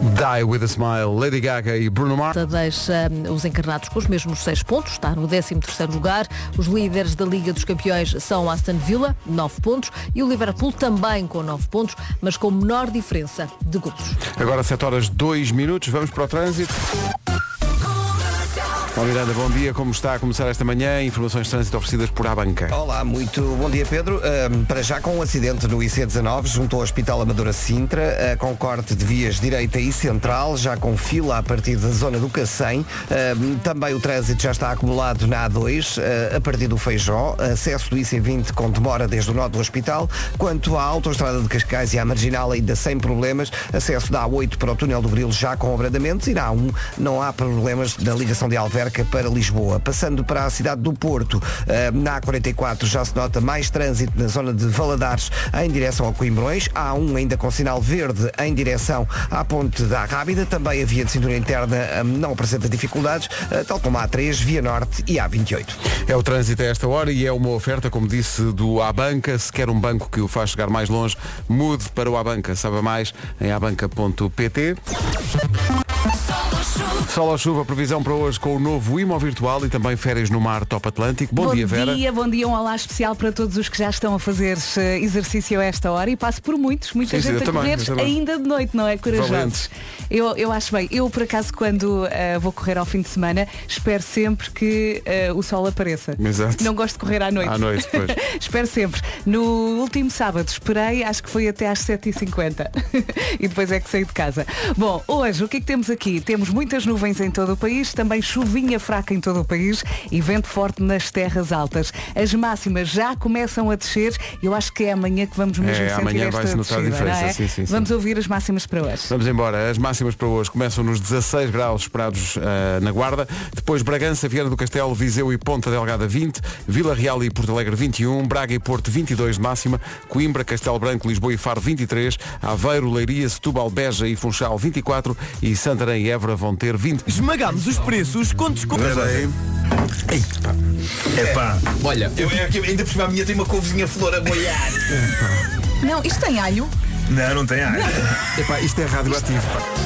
Die with a Smile, Lady Gaga e Bruno Mars. Deixa os encarnados com os mesmos 6 pontos, está no 13º lugar. Os líderes da Liga dos Campeões são Aston Villa, 9 pontos, e o Liverpool também com 9 pontos, mas com menor diferença de golos. Agora 7h02, vamos para o trânsito. Olá Miranda, bom dia, como está a começar esta manhã? Informações de trânsito oferecidas por Abanca. Olá, muito bom dia Pedro. Para já com um acidente no IC19 junto ao Hospital Amadora Sintra, com corte de vias direita e central, já com fila a partir da zona do Cacém. Também o trânsito já está acumulado na A2, a partir do Feijó, acesso do IC20 com demora desde o nó do hospital. Quanto à autoestrada de Cascais e à Marginal, ainda sem problemas, acesso da A8 para o túnel do Grilo já com abrandamentos, e na A1 não há problemas da ligação de Alverca para Lisboa. Passando para a cidade do Porto, na A44 já se nota mais trânsito na zona de Valadares em direção ao Coimbrões. A A1 ainda com sinal verde em direção à Ponte da Rábida. Também a via de cintura interna não apresenta dificuldades, tal como a A3, Via Norte e a A28. É o trânsito a esta hora e é uma oferta, como disse, do Abanca. Se quer um banco que o faz chegar mais longe, mude para o Abanca. Saiba mais em abanca.pt. Sol ou chuva, previsão para hoje com o novo IMO virtual e também férias no mar Top Atlântico. Bom dia, Vera. Bom dia, um olá especial para todos os que já estão a fazer exercício a esta hora, e passo por muita gente a correr ainda de noite, não é? Corajosos. Eu acho bem. Eu, por acaso, quando vou correr ao fim de semana, espero sempre que o sol apareça. Exato. Não gosto de correr à noite. Pois. Espero sempre. No último sábado esperei, acho que foi até às 7h50 e depois é que saí de casa. Bom, hoje o que é que temos aqui? Temos muitas nuvens em todo o país, também chuvinha fraca em todo o país e vento forte nas terras altas. As máximas já começam a descer. Eu acho que é amanhã que vamos mesmo sentir amanhã esta vai-se notar descida, a diferença. não é? Sim. Vamos ouvir as máximas para hoje. Vamos embora. As máximas para hoje começam nos 16 graus esperados na Guarda. Depois Bragança, Viana do Castelo, Viseu e Ponta Delgada 20. Vila Real e Porto Alegre 21. Braga e Porto 22 de máxima. Coimbra, Castelo Branco, Lisboa e Faro 23. Aveiro, Leiria, Setúbal, Beja e Funchal 24. E Santarém e Évora vão ter 20. Esmagámos os preços com desconto. Epá, olha, ainda por cima a minha tem uma couvezinha flor a boiar. Não, isto tem alho? Não tem alho. Epá, isto é radioativo.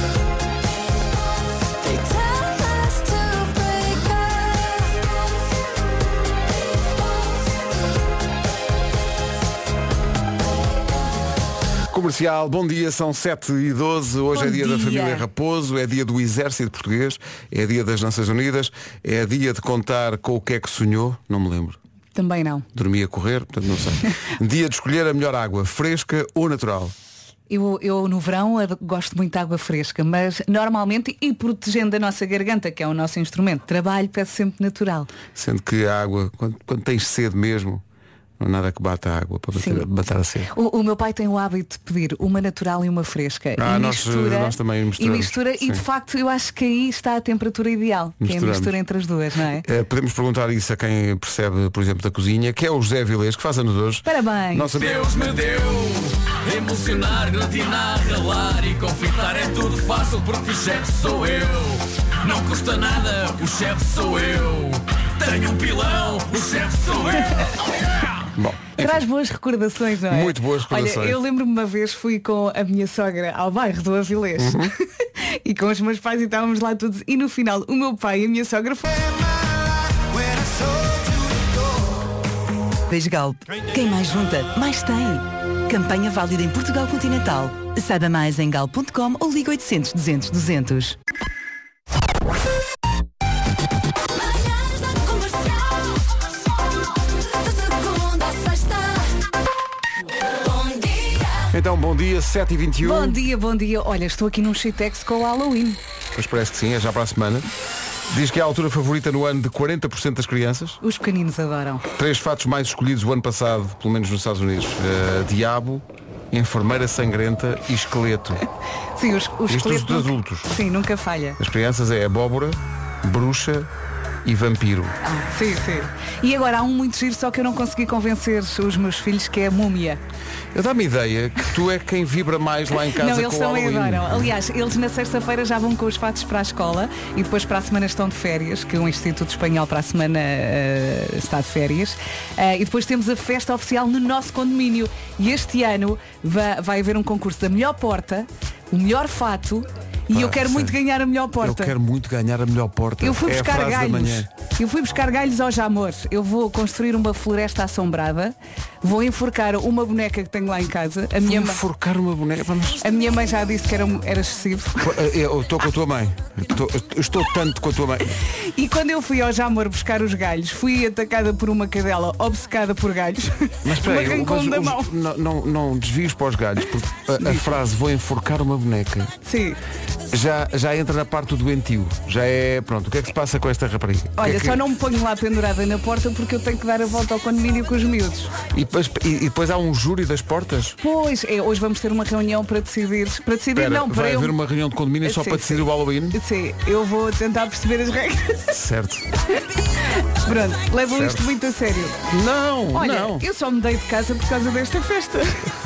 Comercial, bom dia, são 7h12, hoje é dia da família Raposo, é dia do Exército Português, é dia das Nações Unidas, é dia de contar com o que é que sonhou, não me lembro. Também não. Dormi a correr, portanto não sei. Dia de escolher a melhor água, fresca ou natural. Eu no verão gosto muito de água fresca, mas normalmente, e protegendo a nossa garganta, que é o nosso instrumento de trabalho, peço sempre natural. Sendo que a água, quando tens sede mesmo, não há nada que bata a água para bater a sede. O meu pai tem o hábito de pedir uma natural e uma fresca. E nós também misturamos. E de facto eu acho que aí está a temperatura ideal, que é a mistura entre as duas, não é? Podemos perguntar isso a quem percebe, por exemplo, da cozinha, que é o José Vilés, que faz anos hoje. Parabéns! Deus me deu emocionar, gratinar, ralar e confitar. É tudo fácil porque o chefe sou eu. Não custa nada, o chefe sou eu. Tenho um pilão, o chefe sou eu. Bom, traz boas recordações, não é? Muito boas recordações. Olha, eu lembro-me uma vez, fui com a minha sogra ao bairro do Avilés e com os meus pais, e estávamos lá todos, e no final o meu pai e a minha sogra foram... Galp. Quem mais junta, mais tem. Campanha válida em Portugal Continental. Saiba mais em galp.com ou liga 800 200 200. Então, bom dia, 7h21. Bom dia. Olha, estou aqui num Shitex com o Halloween. Pois parece que sim, é já para a semana. Diz que é a altura favorita no ano de 40% das crianças. Os pequeninos adoram. 3 fatos mais escolhidos o ano passado, pelo menos nos Estados Unidos. Diabo, enfermeira sangrenta e esqueleto. Sim, os esqueletos dos adultos. Sim, nunca falha. As crianças é abóbora, bruxa e vampiro. Sim. E agora há um muito giro, só que eu não consegui convencer os meus filhos, que é a múmia. Eu dá-me ideia que tu é quem vibra mais lá em casa. Não, eles com o também Halloween. adoram. Aliás, eles na sexta-feira já vão com os fatos para a escola e depois para a semana estão de férias, que o Instituto Espanhol para a semana está de férias. E depois temos a festa oficial no nosso condomínio. E este ano vai haver um concurso da melhor porta, o melhor fato E eu quero muito ganhar a melhor porta. Eu quero muito ganhar a melhor porta. Eu fui buscar a frase da galhos. manhã. Eu fui buscar galhos ao Jamor. Eu vou construir uma floresta assombrada. Vou enforcar uma boneca que tenho lá em casa. A minha, Enforcar uma boneca. Vamos... a minha mãe já disse que era excessivo. Eu estou com a tua mãe. Estou tanto com a tua mãe. E quando eu fui ao Jamor buscar os galhos, fui atacada por uma cadela obcecada por galhos. Mas espera aí, Me arrancou-me da mão. não desvies para os galhos, porque a frase vou enforcar uma boneca Sim. já entra na parte do doentio. Já é, pronto, o que é que se passa com esta rapariga? Olha, só não me ponho lá pendurada na porta porque eu tenho que dar a volta ao condomínio com os miúdos. E depois há um júri das portas? Pois, hoje vamos ter uma reunião para decidir. Para decidir Espera, não, para vai eu... haver uma reunião de condomínio só Sim, para decidir sim. o Halloween? Sim, eu vou tentar perceber as regras. Certo. Pronto, levam Certo. isto muito a sério. Não, Olha, não. eu só mudei de casa por causa desta festa.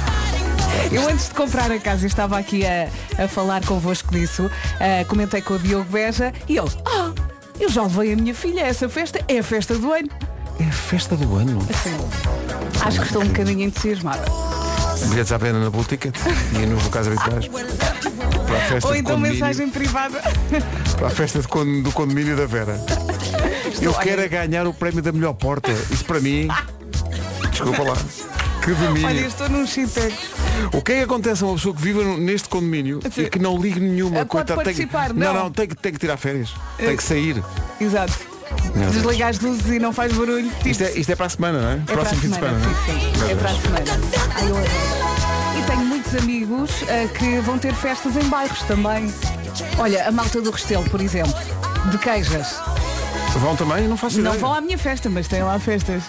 Eu antes de comprar a casa estava aqui a falar convosco disso, comentei com o Diogo Beja e ele, eu já levei a minha filha a essa festa, é a festa do ano. É a festa do ano. Assim, acho que estou um bocadinho entusiasmada. Bilhetes à venda na Bull Ticket e nos locais habituais. Para a festa Ou de então condomínio. mensagem privada. Para a festa do condomínio da Vera. Eu quero é ganhar o prémio da melhor porta. Isso para mim. Desculpa lá. Que domínio. Olha, eu estou num chitex. O que é que acontece a uma pessoa que vive neste condomínio Sim. e que não ligue nenhuma? Pode Coitada, participar, não, não. tem que tirar férias. Tem que sair. Exato. Meu Deus. Desligar as luzes e não faz barulho. Tipo, Isto é para a semana, não é? é para a Próximo fim de semana. semana. Sim, não é? sim. Meu É para a Deus. semana. Ai, eu adoro. E tenho muitos amigos que vão ter festas em bairros também. Olha, a malta do Restelo, por exemplo, de Queijas. Vão também? Não faço Não ideia. vão à minha festa, mas têm lá festas.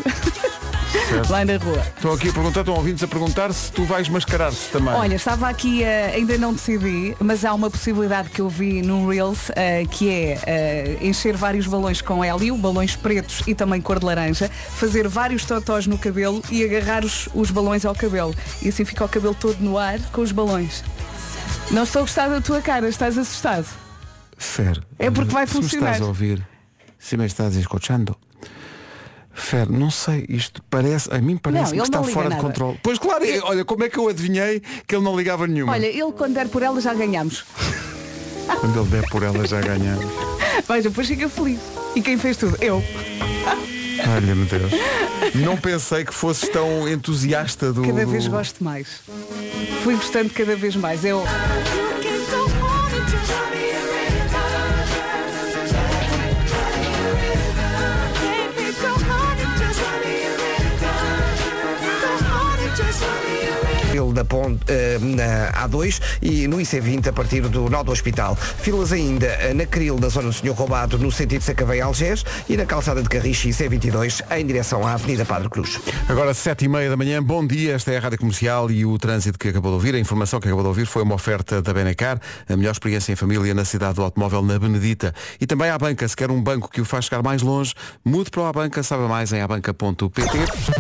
Lá na rua. Estão aqui a perguntar, estão ouvintes a perguntar se tu vais mascarar-te também. Olha, estava aqui, ainda não decidi, mas há uma possibilidade que eu vi no Reels, que é encher vários balões com hélio, balões pretos e também cor de laranja, fazer vários totós no cabelo e agarrar os balões ao cabelo. E assim fica o cabelo todo no ar com os balões. Não estou a gostar da tua cara, estás assustado? Fer, É porque vai se me funcionar. estás a ouvir, se me estás escutando, Fer, não sei, isto parece, a mim parece Não, que ele está não liga fora de nada. controle. Pois claro, olha, como é que eu adivinhei que ele não ligava nenhuma? Olha, ele quando der por ela já ganhamos. Quando ele der por ela já ganhamos. Veja, depois fica feliz. E quem fez tudo? Eu. Olha-me Deus. Não pensei que fosses tão entusiasta do... Cada vez gosto mais. Fui gostando cada vez mais. Eu... Da ponte na A2 e no IC20 a partir do nó do hospital. Filas ainda na Cril, na zona do Senhor Roubado, no sentido de Sacavém-Algés e na calçada de Carriche IC22 em direção à Avenida Padre Cruz. Agora 7h30 da manhã, bom dia, esta é a Rádio Comercial e o trânsito que acabou de ouvir, a informação que acabou de ouvir foi uma oferta da Benacar, a melhor experiência em família na cidade do automóvel na Benedita. E também à banca, se quer um banco que o faz chegar mais longe, mude para a banca, saiba mais em abanca.pt.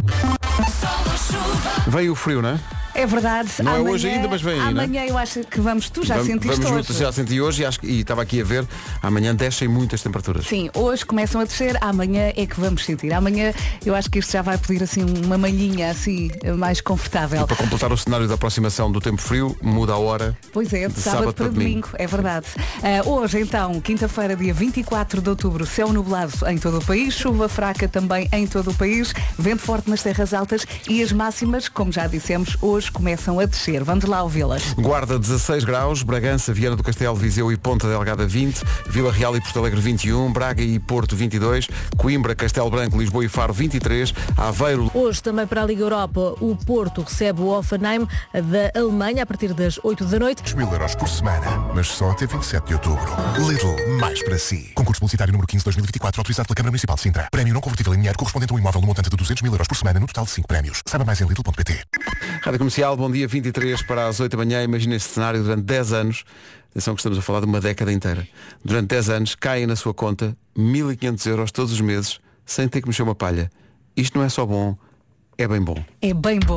Veio o frio, não é? É verdade. Não é amanhã, hoje ainda, mas vem aí, amanhã eu acho que vamos. Tu já sentiste Vamos hoje. juntos, já senti hoje e estava aqui a ver, amanhã descem muitas temperaturas. Sim, hoje começam a descer, amanhã é que vamos sentir. Amanhã eu acho que isto já vai pedir assim uma malhinha assim mais confortável. Para completar o cenário da aproximação do tempo frio, muda a hora. Pois é, de sábado para domingo, é verdade. Hoje então, quinta-feira, dia 24 de outubro, céu nublado em todo o país, chuva fraca também em todo o país, vento forte nas terras altas e as máximas, como já dissemos, hoje começam a descer. Vamos lá ouvi-las. Guarda 16 graus, Bragança, Viana do Castelo, Viseu e Ponta Delgada 20, Vila Real e Porto Alegre 21, Braga e Porto 22, Coimbra, Castelo Branco, Lisboa e Faro 23, Aveiro... Hoje também para a Liga Europa, o Porto recebe o Hoffenheim da Alemanha a partir das 8 da noite. 2.000 euros por semana, mas só até 27 de outubro. Lidl, mais para si. Concurso publicitário número 15/2024, autorizado pela Câmara Municipal de Sintra. Prémio não convertível em dinheiro correspondente a um imóvel no montante de 200.000 euros por semana, no total de 5 prémios. Saiba mais em Lidl.pt. Rádio Comercial, bom dia, 23 para as 8 da manhã. Imagina este cenário durante 10 anos. Atenção que estamos a falar de uma década inteira. Durante 10 anos caem na sua conta 1.500 euros todos os meses sem ter que mexer uma palha. Isto não é só bom, é bem bom. É bem bom.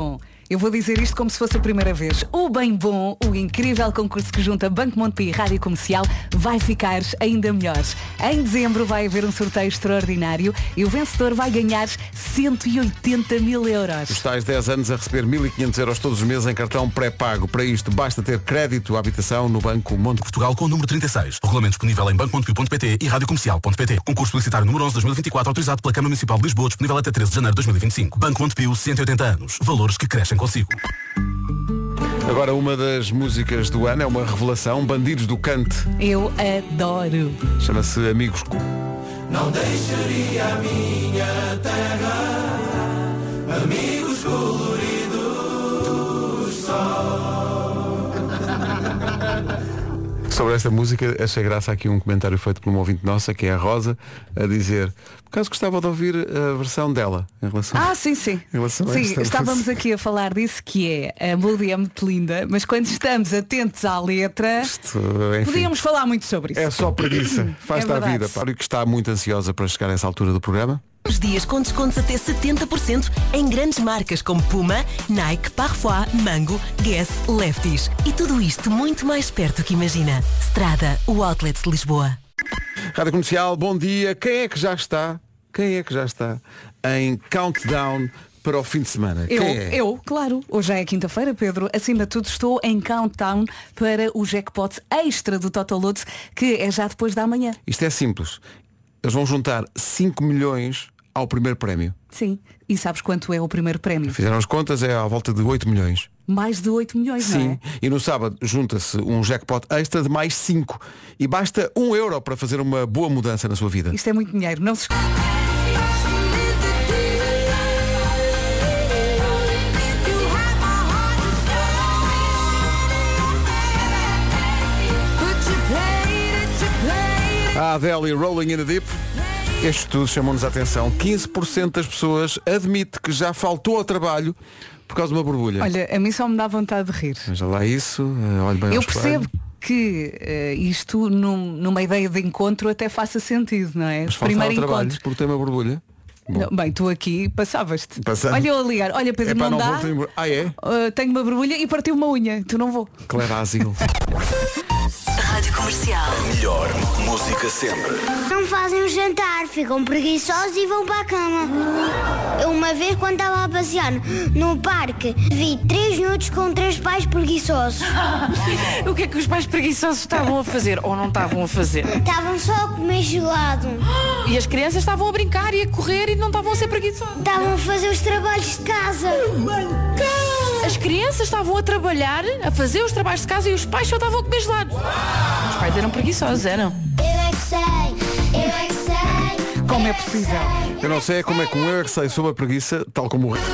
Eu vou dizer isto como se fosse a primeira vez. O Bem Bom, o incrível concurso que junta Banco Montepio e Rádio Comercial, vai ficar ainda melhor. Em dezembro vai haver um sorteio extraordinário e o vencedor vai ganhar 180 mil euros. Os tais 10 anos a receber 1.500 euros todos os meses em cartão pré-pago. Para isto, basta ter crédito à habitação no Banco Montepio. Portugal com o número 36. Regulamento disponível em bancomontepio.pt e radiocomercial.pt. Concurso publicitário número 11 2024, autorizado pela Câmara Municipal de Lisboa, disponível até 13 de janeiro de 2025. Banco Montepio, 180 anos. Valores que crescem consigo. Agora uma das músicas do ano é uma revelação, Bandidos do Cante. Eu adoro. Chama-se Amigos. Não deixaria a minha terra, amigos coloridos só. Sobre esta música, achei graça aqui um comentário feito por uma ouvinte nossa, que é a Rosa, a dizer, por acaso gostava de ouvir a versão dela em relação sim. em relação a Sim, esta estávamos música. aqui a falar disso, que é a melodia é muito linda, mas quando estamos atentos à letra, Isto, enfim, podíamos falar muito sobre isso. é só preguiça. Faz-te à verdade. vida. Para o que está muito ansiosa para chegar a essa altura do programa. Os dias com descontos até 70% em grandes marcas como Puma, Nike, Parfois, Mango, Guess, Lefties. E tudo isto muito mais perto que imagina. Strada, o outlet de Lisboa. Rádio Comercial, bom dia. Quem é que já está em countdown para o fim de semana? Quem é? Eu, claro. Hoje é quinta-feira, Pedro. Acima de tudo, estou em countdown para o jackpot extra do Totoloto, que é já depois da manhã. Isto é simples. Eles vão juntar 5 milhões ao primeiro prémio. Sim. E sabes quanto é o primeiro prémio? Fizeram as contas, é à volta de 8 milhões. Mais de 8 milhões, não é? Sim, e no sábado junta-se um jackpot extra de mais 5. E basta €1 para fazer uma boa mudança na sua vida. Isto é muito dinheiro. Não se... A Adele e Rolling in the Deep. Este estudo chamou-nos a atenção. 15% das pessoas admite que já faltou ao trabalho por causa de uma borbulha. Olha, a mim só me dá vontade de rir. Veja lá isso, olhe bem ao Eu espelho. percebo que isto numa ideia de encontro até faça sentido, não é? Mas falta Primeiro ao trabalho encontro. porque tem uma borbulha. Bom. Não, bem, tu aqui passavas-te. Passando. Olha eu a ligar. Olha, Pedro, Epá, não dá. Ah, é? Tenho uma borbulha e partiu uma unha. Tu não vou. Claire Asilo. Rádio Comercial. Melhor música sempre. Não fazem um jantar, ficam preguiçosos e vão para a cama. Eu uma vez, quando estava a passear no parque, vi 3 minutos com 3 pais preguiçosos. O que é que os pais preguiçosos estavam a fazer ou não estavam a fazer? Estavam só a comer gelado. E as crianças estavam a brincar e a correr e não estavam a ser preguiçosos. Estavam a fazer os trabalhos de casa. As crianças estavam a trabalhar, a fazer os trabalhos de casa e os pais só estavam a comer gelado. Os pais eram preguiçosos, eram? Eu é que sei, eu é que sei. Como é possível? Eu não sei como é que um eu é que sei sobre a preguiça, tal como o...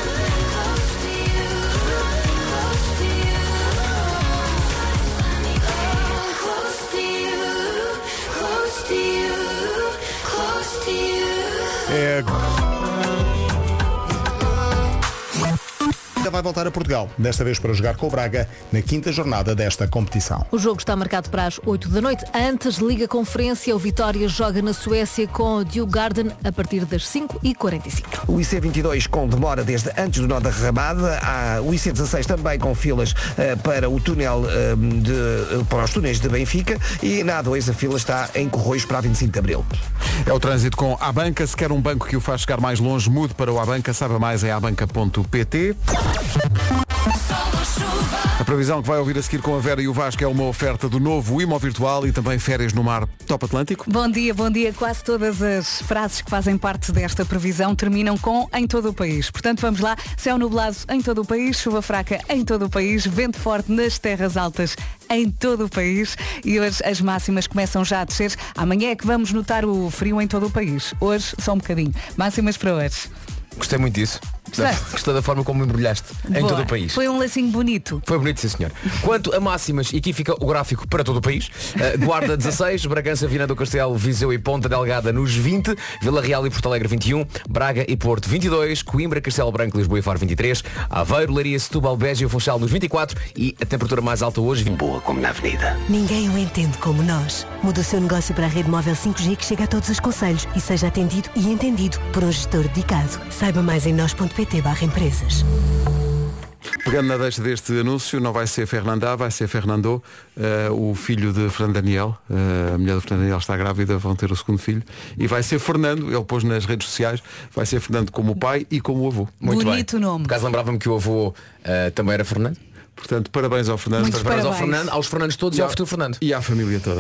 Vai voltar a Portugal, desta vez para jogar com o Braga na 5ª jornada desta competição. O jogo está marcado para as 8 da noite. Antes, Liga Conferência, o Vitória joga na Suécia com o Djurgården a partir das 5h45. O IC22 com demora desde antes do nó da Ramada. Há o IC16 também com filas para o túnel para os túneis de Benfica. E na A2 a fila está em Corroios para a 25 de Abril. É o trânsito com a Abanca. Se quer um banco que o faz chegar mais longe, mude para o Abanca. Saiba mais em abanca.pt. A previsão que vai ouvir a seguir com a Vera e o Vasco é uma oferta do novo Imo Virtual e também férias no mar Top Atlântico. Bom dia, bom dia. Quase todas as frases que fazem parte desta previsão terminam com em todo o país. Portanto, vamos lá. Céu nublado em todo o país, chuva fraca em todo o país, vento forte nas terras altas em todo o país e hoje as máximas começam já a descer. Amanhã é que vamos notar o frio em todo o país. Hoje só um bocadinho. Máximas para hoje. Gostei muito disso. Gostei da forma como me embrulhaste em Boa. todo o país. Foi um lacinho bonito. Foi bonito, sim senhor. Quanto a máximas, e aqui fica o gráfico para todo o país. Guarda 16, Bragança, Viana do Castelo, Viseu e Ponta Delgada nos 20, Vila Real e Porto Alegre 21, Braga e Porto 22, Coimbra, Castelo Branco, Lisboa e Faro 23, Aveiro, Leiria, Setúbal, Beja e Funchal nos 24 e a temperatura mais alta hoje boa como na avenida. Ninguém o entende como nós. Muda o seu negócio para a rede móvel 5G que chega a todos os concelhos e seja atendido e entendido por um gestor dedicado. Saiba mais em nós.pt/empresas. Pegando na deixa deste anúncio, não vai ser Fernanda, vai ser Fernando, o filho de Fernando Daniel. A mulher do Fernando Daniel está grávida, vão ter o segundo filho. E vai ser Fernando, ele pôs nas redes sociais, vai ser Fernando como o pai e como o avô. Muito Bonito bem. nome. Por acaso lembrava-me que o avô também era Fernando. Portanto, parabéns ao Fernando. Parabéns ao Fernando, aos Fernandes todos e ao futuro Fernando. E à família toda.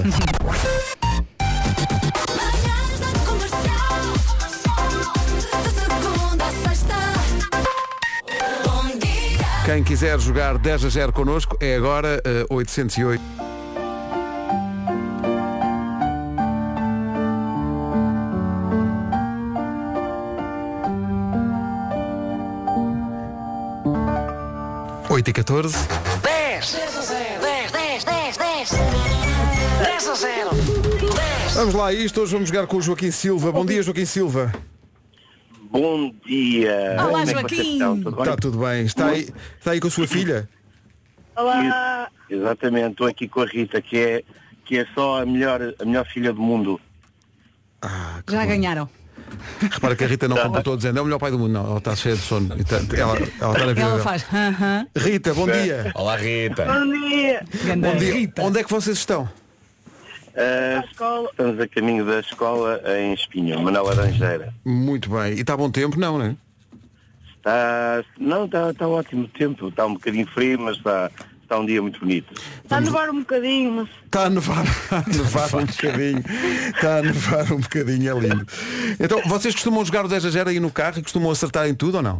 Quem quiser jogar 10-0 connosco é agora 808. Oito e 14. 10 a 0. Vamos lá a isto, hoje vamos jogar com o Joaquim Silva. Bom dia, Joaquim Silva. Bom dia. Olá, Como é que Joaquim. vocês estão? Tudo bem? Está tudo bem. Está aí com a sua filha? Olá. Exatamente, estou aqui com a Rita, que é só a melhor filha do mundo. Já ganharam. Repara que a Rita não completou dizendo é o melhor pai do mundo. Não, ela está cheia de sono. Ela está na vida Ela dela. faz. Rita, bom dia. Olá, Rita. Bom dia. Bom dia. Rita. Onde é que vocês estão? Estamos a caminho da escola em Espinho, Manuel Laranjeira. Muito bem. E está bom tempo? Não, não é? Está ótimo tempo. Está um bocadinho frio, mas está um dia muito bonito. Está a nevar um bocadinho, mas... Está a nevar um bocadinho. Está a nevar um bocadinho, é lindo. Então, vocês costumam jogar o 10-0 aí no carro e costumam acertar em tudo ou não?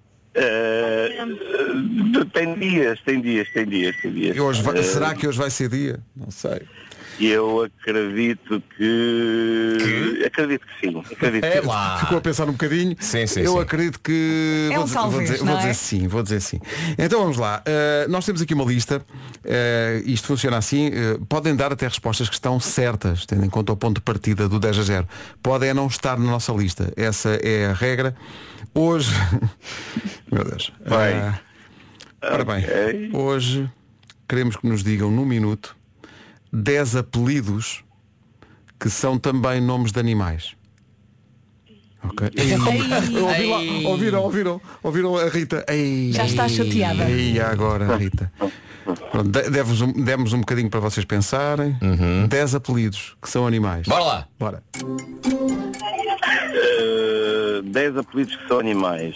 Tem dias. E hoje será que hoje vai ser dia? Não sei. Eu acredito que... Acredito que sim. Ficou a pensar um bocadinho. Sim. Eu acredito que... É um talvez, não é? Vou dizer sim. Então vamos lá. Nós temos aqui uma lista. Isto funciona assim. Podem dar até respostas que estão certas, tendo em conta o ponto de partida do 10-0. Podem não estar na nossa lista. Essa é a regra. Hoje... Meu Deus. Ora bem, hoje queremos que nos digam num minuto 10 apelidos que são também nomes de animais. Ok? Ouviram a Rita? Já está chateada. E agora, Rita? Pronto, demos um bocadinho para vocês pensarem. 10 apelidos que são animais. Bora lá. Bora. 10 apelidos que são animais.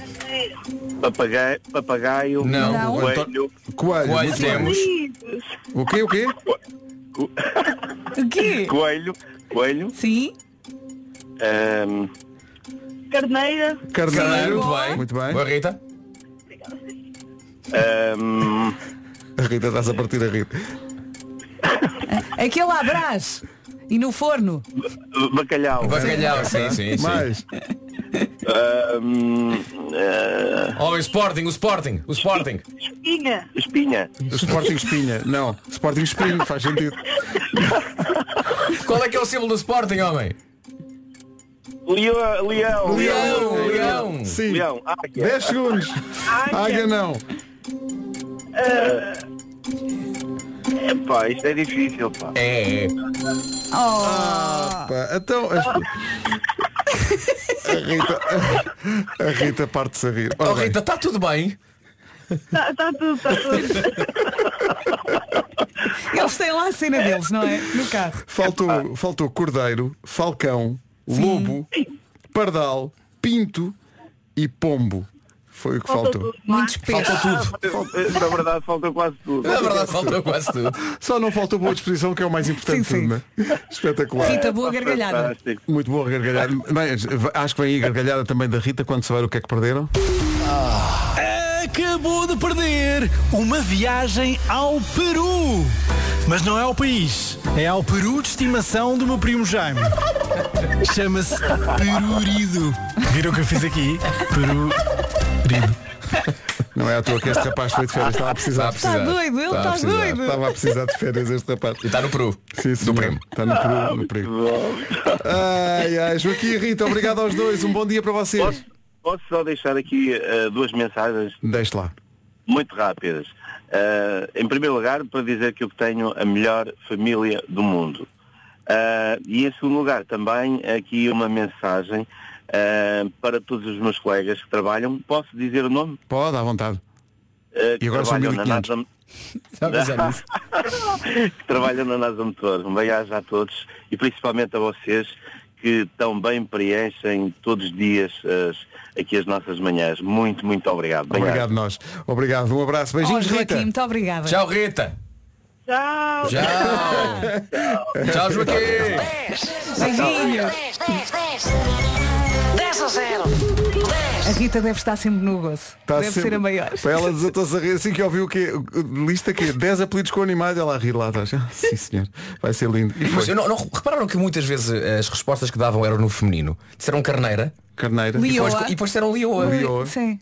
Papagaio. Não. Coelho temos. O quê? O quê? Coelho. Sim. Carneira. Carneiro. Muito bem. Muito bem. Boa, Rita. A Rita está-se a partir a rir. Aquele à brás. E no forno. Bacalhau, sim. Mais. O Sporting. Espinha. O Sporting Espinha. Não. Sporting Espinho, faz sentido. Qual é que é o símbolo do Sporting, homem? Leão. Sim. Leão. 10 segundos. Águia não. Epá, isto é difícil, pá. É. Pá, então a Rita parte-se a rir. Ora bem. Rita, está tudo bem? Está tudo. Eles têm lá a cena deles, não é? No carro. Faltou cordeiro, falcão, lobo, pardal, pinto e pombo. Foi o que faltou. Muitos peixes. Faltou tudo. Na verdade faltou quase tudo. Só não faltou boa disposição, que é o mais importante. Sim. Tudo, né? Espetacular. Rita, boa gargalhada. Fantástico. Muito boa gargalhada. Bem, acho que vem aí a gargalhada também da Rita quando souber o que é que perderam. Acabou de perder uma viagem ao Peru. Mas não é ao país, é ao Peru de estimação do meu primo Jaime. Chama-se Perurido. Viram o que eu fiz aqui? Perurido. Não é à toa que este rapaz foi de férias. Estava a precisar. Está doido, ele está doido. Estava a precisar de férias este rapaz. E está no Peru. Sim, Do primo. Está no Peru. Ai, Joaquim e Rita, obrigado aos dois. Um bom dia para vocês. Posso só deixar aqui duas mensagens? Deixe lá. Muito rápidas. Em primeiro lugar, para dizer que eu tenho a melhor família do mundo. E em segundo lugar, também aqui uma mensagem para todos os meus colegas que trabalham. Posso dizer o nome? Pode, à vontade. E agora são 1.500. que trabalham na NASA Motor. Um bem-aja a todos e principalmente a vocês que tão bem preenchem todos os dias aqui as nossas manhãs. Muito, muito obrigado. Obrigado nós. Obrigado. Um abraço. Beijinhos, Rita. Muito obrigada. Tchau, Rita. Tchau. Tchau, Joaquim. Beijinhos. 10-0. A Rita deve estar sempre no gozo. Deve ser a maior. Para ela desatou-se a rir assim que ouviu o quê? Lista que 10 apelidos com animais, ela a rir lá atrás. Sim, senhor. Vai ser lindo. Mas repararam que muitas vezes as respostas que davam eram no feminino? Disseram carneira. Carneira. E depois disseram Lioa. Sim.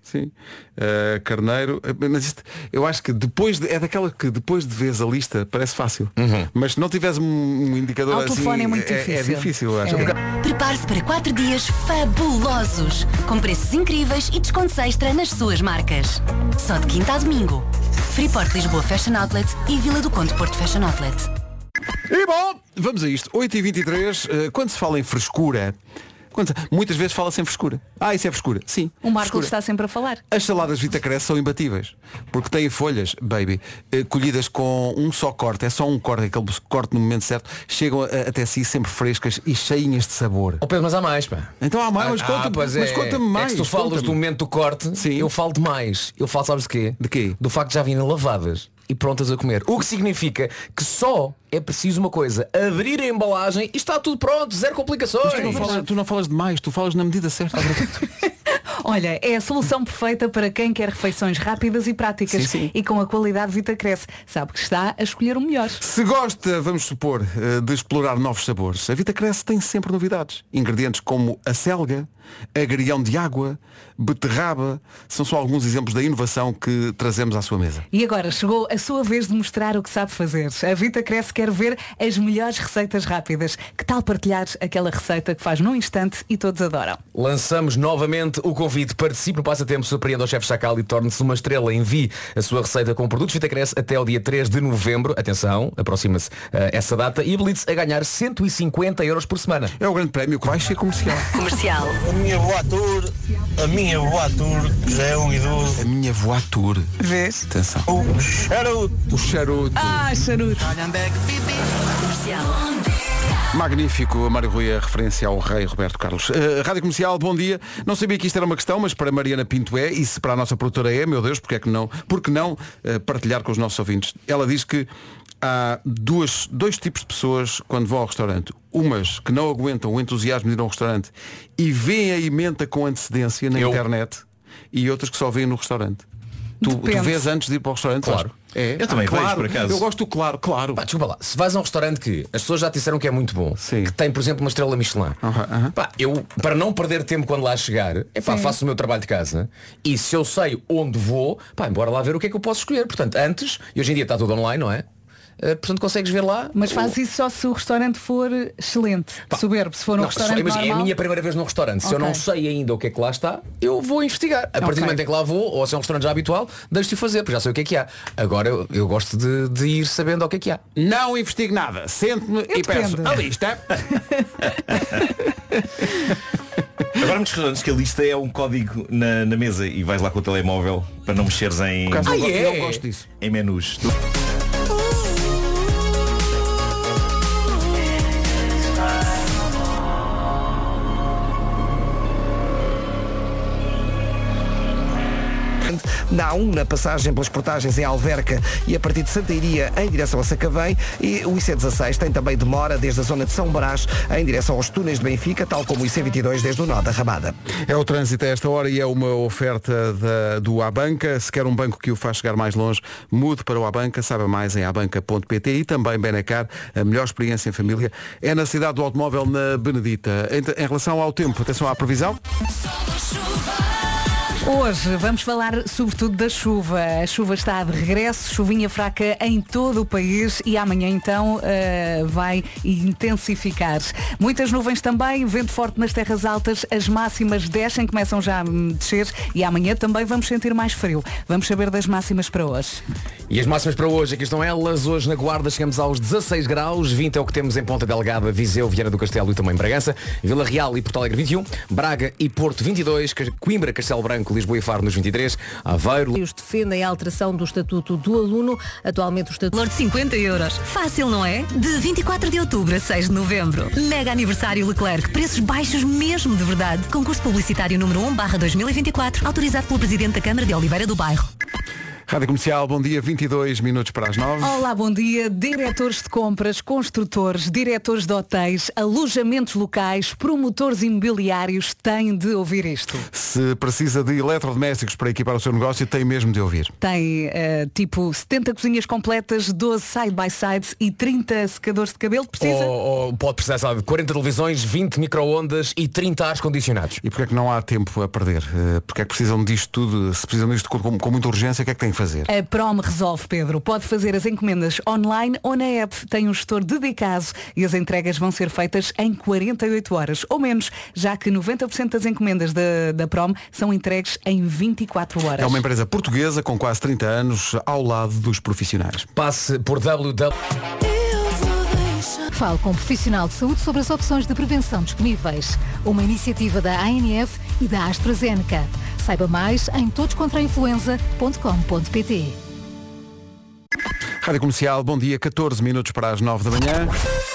Carneiro. Mas isto, eu acho que é daquela que depois de vês a lista parece fácil. Mas se não tiveres um indicador ao assim, telefone é muito difícil. É difícil, acho. Prepare-se para 4 dias fabulosos, com preços incríveis e descontos extra nas suas marcas. Só de quinta a domingo. Freeport Lisboa Fashion Outlet e Vila do Conde Porto Fashion Outlet. E bom, vamos a isto. 8h23, quando se fala em frescura, muitas vezes fala-se em frescura. Isso é frescura. Sim. O Marco frescura. está sempre a falar. As saladas Vitacress são imbatíveis. Porque têm folhas, baby, colhidas com um só corte. É só um corte, aquele corte no momento certo. Chegam até si sempre frescas e cheinhas de sabor. Pedro, mas há mais, pá. Então há mais, mas conta-me mais. É que se tu falas do momento do corte, sim, eu falo de mais. Eu falo, sabes de quê? De quê? Do facto de já virem lavadas e prontas a comer. O que significa que só é preciso uma coisa: abrir a embalagem e está tudo pronto, zero complicações. Mas tu não falas de mais, tu falas na medida certa. Olha, é a solução perfeita para quem quer refeições rápidas e práticas. Sim. E com a qualidade Vitacress. Sabe que está a escolher o melhor. Se gosta, vamos supor, de explorar novos sabores, a Vitacress tem sempre novidades. Ingredientes como a selga, agrião de água, beterraba, são só alguns exemplos da inovação que trazemos à sua mesa. E agora chegou a sua vez de mostrar o que sabe fazer. A Vitacress quer ver as melhores receitas rápidas. Que tal partilhar aquela receita que faz num instante e todos adoram? Lançamos novamente o convite. Participe no passatempo, surpreenda o chefe Chacal e torne-se uma estrela. Envie a sua receita com produtos Vitacress até ao dia 3 de novembro. Atenção, aproxima-se essa data e habilite-se a ganhar 150 euros por semana. É o grande prémio que vai ser comercial. Comercial. A minha voatura já é um idoso. A minha voatura. Vês? Atenção. O charuto. O charuto. Charuto. Magnífico, Mário Rui, a referência ao rei Roberto Carlos. Rádio Comercial, bom dia. Não sabia que isto era uma questão, mas para Mariana Pinto é, e se para a nossa produtora é, meu Deus, porque não partilhar com os nossos ouvintes? Ela diz que há dois tipos de pessoas quando vão ao restaurante. Umas que não aguentam o entusiasmo de ir a um restaurante e veem a emenda com antecedência na internet, e outras que só veem no restaurante. Tu vês antes de ir para o restaurante? Claro. Eu também vejo, por acaso. Eu gosto do claro. Pá, desculpa lá, se vais a um restaurante que as pessoas já te disseram que é muito bom, sim, que tem, por exemplo, uma estrela Michelin, pá, eu, para não perder tempo quando lá chegar, faço o meu trabalho de casa e se eu sei onde vou, pá, embora lá ver o que é que eu posso escolher. Portanto, antes, e hoje em dia está tudo online, não é? Portanto consegues ver lá. Mas faz isso só se o restaurante for excelente, soberbo. Se for um restaurante normal... É a minha primeira vez num restaurante. Se eu não sei ainda o que é que lá está, eu vou investigar. A partir do momento em que lá vou, ou se é um restaurante já habitual, deixo-te fazer, porque já sei o que é que há. Agora eu gosto de ir sabendo o que é que há. Não investigo nada. Sento-me e peço a lista. Agora muitos restaurantes que a lista é um código na mesa e vais lá com o telemóvel para não mexeres em... Eu gosto disso. Em menus. Na A1, na passagem pelas portagens em Alverca e a partir de Santa Iria em direção a Sacavém, e o IC16 tem também demora desde a zona de São Brás em direção aos túneis de Benfica, tal como o IC22 desde o nó da Ramada. É o trânsito a esta hora e é uma oferta do Abanca. Se quer um banco que o faz chegar mais longe, mude para o Abanca, saiba mais em abanca.pt. E também Benacar, a melhor experiência em família é na cidade do automóvel, na Benedita. Em relação ao tempo, atenção à previsão. Hoje vamos falar sobretudo da chuva. A chuva está de regresso, chuvinha fraca em todo o país e amanhã então vai intensificar. Muitas nuvens também, vento forte nas terras altas, as máximas descem, começam já a descer e amanhã também vamos sentir mais frio. Vamos saber das máximas para hoje. E as máximas para hoje, aqui estão elas. Hoje na Guarda chegamos aos 16 graus, 20 é o que temos em Ponta Delgada, Viseu, Viana do Castelo e também Bragança, Vila Real e Porto Alegre 21, Braga e Porto 22, Coimbra, Castelo Branco, Lisboa e Faro nos 23, Aveiro. Os defendem a alteração do estatuto do aluno. Atualmente o estatuto... Valor de 50 euros. Fácil, não é? De 24 de outubro a 6 de novembro. Mega aniversário Leclerc. Preços baixos mesmo de verdade. Concurso publicitário número 1/2024. Autorizado pelo Presidente da Câmara de Oliveira do Bairro. Rádio Comercial, bom dia, 22 minutos para as 9. Olá, bom dia. Diretores de compras, construtores, diretores de hotéis, alojamentos locais, promotores imobiliários têm de ouvir isto. Se precisa de eletrodomésticos para equipar o seu negócio, tem mesmo de ouvir. Tem tipo 70 cozinhas completas, 12 side-by-sides e 30 secadores de cabelo. Precisa? Ou pode precisar, sabe, 40 televisões, 20 micro-ondas e 30 ares condicionados. E porquê é que não há tempo a perder? Porquê é que precisam disto tudo? Se precisam disto com muita urgência, o que é que têm que fazer? A Prom resolve, Pedro. Pode fazer as encomendas online ou na app. Tem um gestor dedicado e as entregas vão ser feitas em 48 horas ou menos, já que 90% das encomendas da Prom são entregues em 24 horas. É uma empresa portuguesa com quase 30 anos ao lado dos profissionais. Passe por www. Fale com um profissional de saúde sobre as opções de prevenção disponíveis. Uma iniciativa da ANF e da AstraZeneca. Saiba mais em todoscontrainfluenza.com.pt. Rádio Comercial, bom dia, 14 minutos para as 9 da manhã.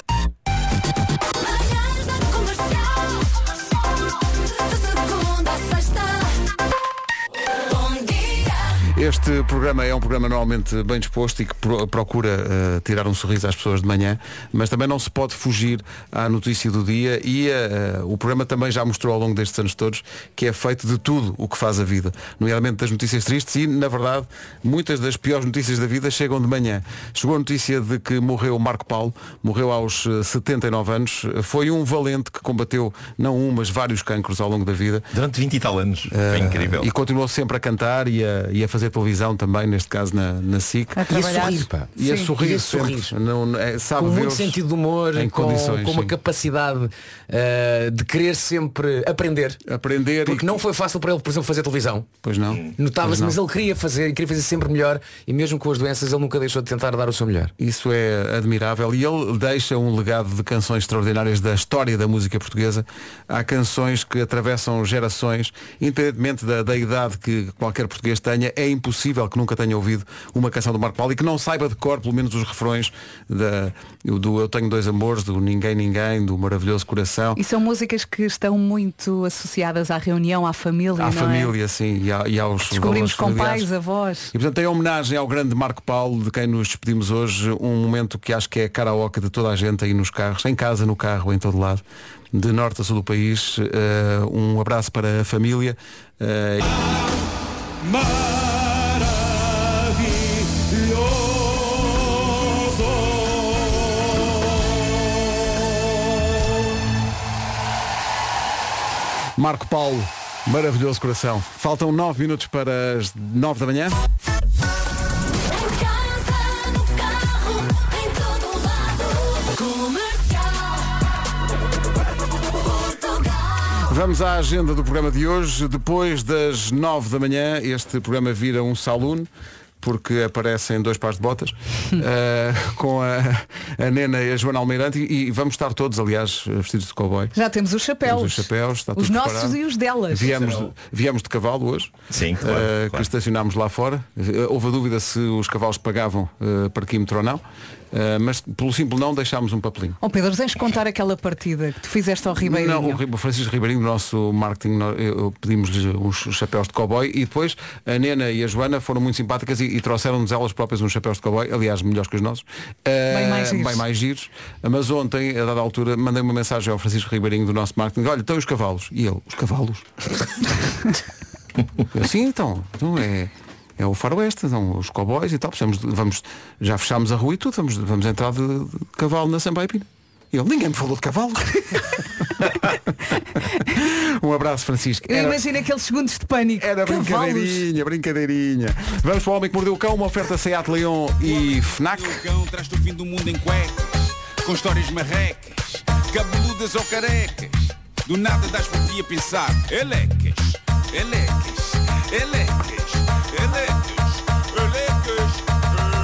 Este programa é um programa normalmente bem disposto e que procura tirar um sorriso às pessoas de manhã, mas também não se pode fugir à notícia do dia e o programa também já mostrou ao longo destes anos todos que é feito de tudo o que faz a vida, nomeadamente das notícias tristes e, na verdade, muitas das piores notícias da vida chegam de manhã. Chegou a notícia de que morreu Marco Paulo, morreu aos 79 anos, foi um valente que combateu não um, mas vários cancros ao longo da vida. Durante 20 e tal anos, foi incrível. E continuou sempre a cantar e a fazer televisão também, neste caso na SIC. E a sorrir, pá. E a sorrir sempre. Sabe com Deus, muito sentido de humor, com uma capacidade de querer sempre aprender. Porque não foi fácil para ele, por exemplo, fazer televisão. Pois não. Notava-se, mas ele queria fazer sempre melhor e mesmo com as doenças ele nunca deixou de tentar dar o seu melhor. Isso é admirável e ele deixa um legado de canções extraordinárias da história da música portuguesa. Há canções que atravessam gerações, independentemente da idade que qualquer português tenha, é impossível que nunca tenha ouvido uma canção do Marco Paulo e que não saiba de cor pelo menos os refrões do Eu Tenho Dois Amores, do Ninguém Ninguém, do Maravilhoso Coração. E são músicas que estão muito associadas à reunião, à família, à não família, é? Sim, e aos descobrimos com familiares. pais, avós. E portanto, em homenagem ao grande Marco Paulo, de quem nos despedimos hoje, um momento que acho que é karaoke de toda a gente aí nos carros, em casa, no carro, em todo lado, de norte a sul do país. Um abraço para a família. Marco Paulo, Maravilhoso Coração. Faltam 9 minutos para as 9 da manhã. Vamos à agenda do programa de hoje. Depois das 9 da manhã, este programa vira um saloon, porque aparecem dois pares de botas, com a Nena e a Joana Almeirante, e vamos estar todos, aliás, vestidos de cowboy. Já temos os chapéus. Temos os chapéus, está os tudo nossos preparado. e os delas. Viemos de cavalo hoje. Sim, claro, que estacionámos lá fora. Houve a dúvida se os cavalos pagavam parquímetro ou não. Mas pelo simples não deixámos um papelinho. Pedro, tens de contar aquela partida que tu fizeste ao Ribeirinho. Não, o Francisco Ribeirinho, do nosso marketing, pedimos-lhe uns chapéus de cowboy e depois a Nena e a Joana foram muito simpáticas e trouxeram-nos elas próprias uns chapéus de cowboy, aliás, melhores que os nossos, bem mais giros. Mas ontem, a dada altura, mandei uma mensagem ao Francisco Ribeirinho, do nosso marketing: olha, estão os cavalos. E ele: os cavalos? Assim, então é o faroeste, então, os cowboys e tal. Já fechámos a rua e tudo, vamos entrar de cavalo na Sampaio Pina. E ele: ninguém me falou de cavalo. Um abraço, Francisco. Eu imagino aqueles segundos de pânico. Era brincadeirinha. Vamos para o Homem que Mordeu o Cão, uma oferta Seat Leon e FNAC. O cão traz-te o fim do mundo em cuecas, com histórias marrecas, cabeludas ou carecas. Do nada das por ti a pensar: elecas, elecas, elecas, elecas, elecas.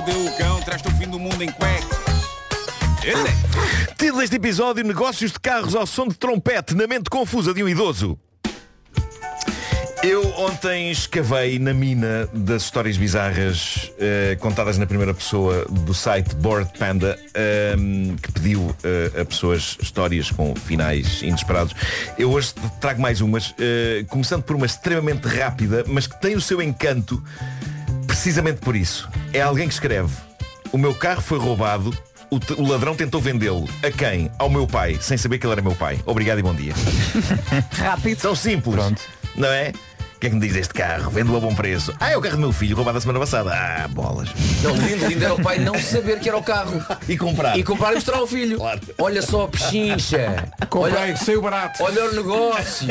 mordeu o cão, traz-te o fim do mundo em cuecas. Título deste episódio: negócios de carros ao som de trompete na mente confusa de um idoso. Eu ontem escavei na mina das histórias bizarras contadas na primeira pessoa do site Bored Panda, que pediu a pessoas histórias com finais inesperados. Eu hoje trago mais umas, começando por uma extremamente rápida, mas que tem o seu encanto precisamente por isso. É alguém que escreve: o meu carro foi roubado, o ladrão tentou vendê-lo. A quem? Ao meu pai, sem saber que ele era meu pai. Obrigado e bom dia. Rápido. Tão simples. Pronto. Não é? O que é que me diz este carro? Vendo-o a bom preço. É o carro do meu filho, roubado a semana passada. bolas. Não, lindo era o pai não saber que era o carro. E comprar. E mostrar ao filho. Claro. Olha só a pechincha. Comprei, saiu barato. Olha o negócio.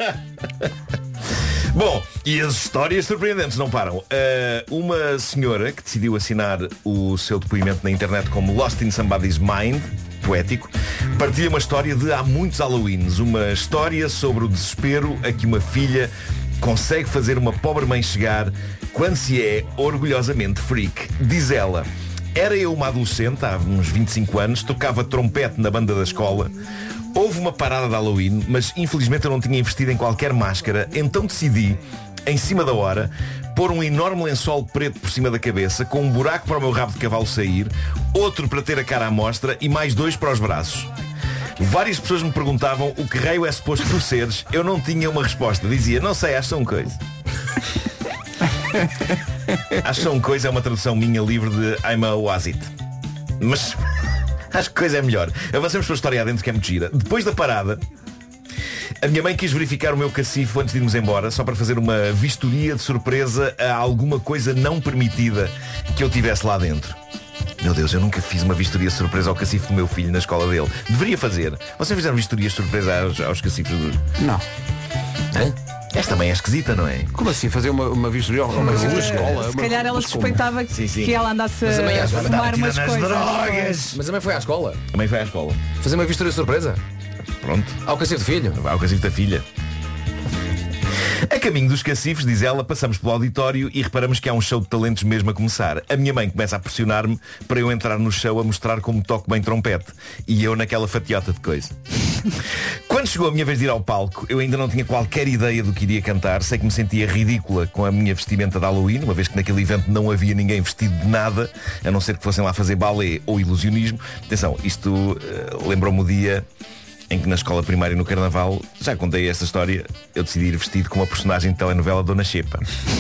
Bom, e as histórias surpreendentes não param. Uma senhora que decidiu assinar o seu depoimento na internet como Lost in Somebody's Mind, poético, partilha uma história de há muitos Halloweens. Uma história sobre o desespero a que uma filha consegue fazer uma pobre mãe chegar quando se é orgulhosamente freak. Diz ela: era eu uma adolescente, há uns 25 anos, tocava trompete na banda da escola. Houve uma parada de Halloween, mas infelizmente eu não tinha investido em qualquer máscara, então decidi, em cima da hora, pôr um enorme lençol preto por cima da cabeça, com um buraco para o meu rabo de cavalo sair, outro para ter a cara à mostra e mais 2 para os braços. Várias pessoas me perguntavam o que raio é suposto tu seres. Eu não tinha uma resposta. Dizia: não sei, acho que são coisa. Acho que são coisa é uma tradução minha livre de I'm a was it. Mas acho que coisa é melhor. Avancemos para a história adentro, que é muito gira. Depois da parada, a minha mãe quis verificar o meu cacifo antes de irmos embora, só para fazer uma vistoria de surpresa a alguma coisa não permitida que eu tivesse lá dentro. Meu Deus, eu nunca fiz uma vistoria surpresa ao cacifo do meu filho na escola dele. Deveria fazer. Vocês fizeram vistorias surpresa aos cacifos do... Não. Hã? Esta também é esquisita, não é? Como assim? Fazer uma vistoria a uma escola? Se calhar ela suspeitava que ela andasse a fumar umas coisas. Drogas. Mas a mãe foi à escola? A mãe foi à escola. Fazer uma vistoria surpresa? Pronto. Ao cacifo do filho? Ao cacifo da filha. A caminho dos cacifes, diz ela, passamos pelo auditório e reparamos que há um show de talentos mesmo a começar. A minha mãe começa a pressionar-me para eu entrar no show a mostrar como toco bem trompete. E eu naquela fatiota de coisa. Quando chegou a minha vez de ir ao palco, eu ainda não tinha qualquer ideia do que iria cantar. Sei que me sentia ridícula com a minha vestimenta de Halloween, uma vez que naquele evento não havia ninguém vestido de nada, a não ser que fossem lá fazer balé ou ilusionismo. Atenção, isto lembrou-me o dia em que na escola primária no Carnaval, já contei esta história, eu decidi ir vestido como uma personagem de telenovela Dona Xepa.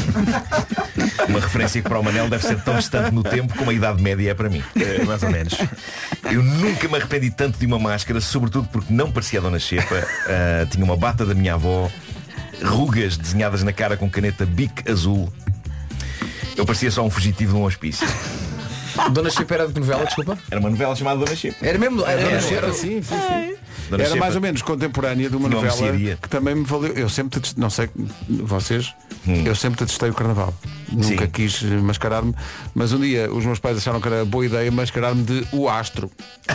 Uma referência que para o Manel deve ser tão distante no tempo como a idade média é para mim. Mais ou menos. Eu nunca me arrependi tanto de uma máscara, sobretudo porque não parecia a Dona Xepa. Tinha uma bata da minha avó, rugas desenhadas na cara com caneta Bic azul. Eu parecia só um fugitivo de um hospício. Dona Xepa era de que novela, desculpa? Era uma novela chamada Dona Xepa. Era mesmo? Dona Xepa, sim. Dona Era Xepa. mais ou menos contemporânea de uma novela que também me valeu. Eu sempre, não sei, vocês, eu sempre detestei o Carnaval. Nunca quis mascarar-me, mas um dia os meus pais acharam que era boa ideia mascarar-me de O Astro.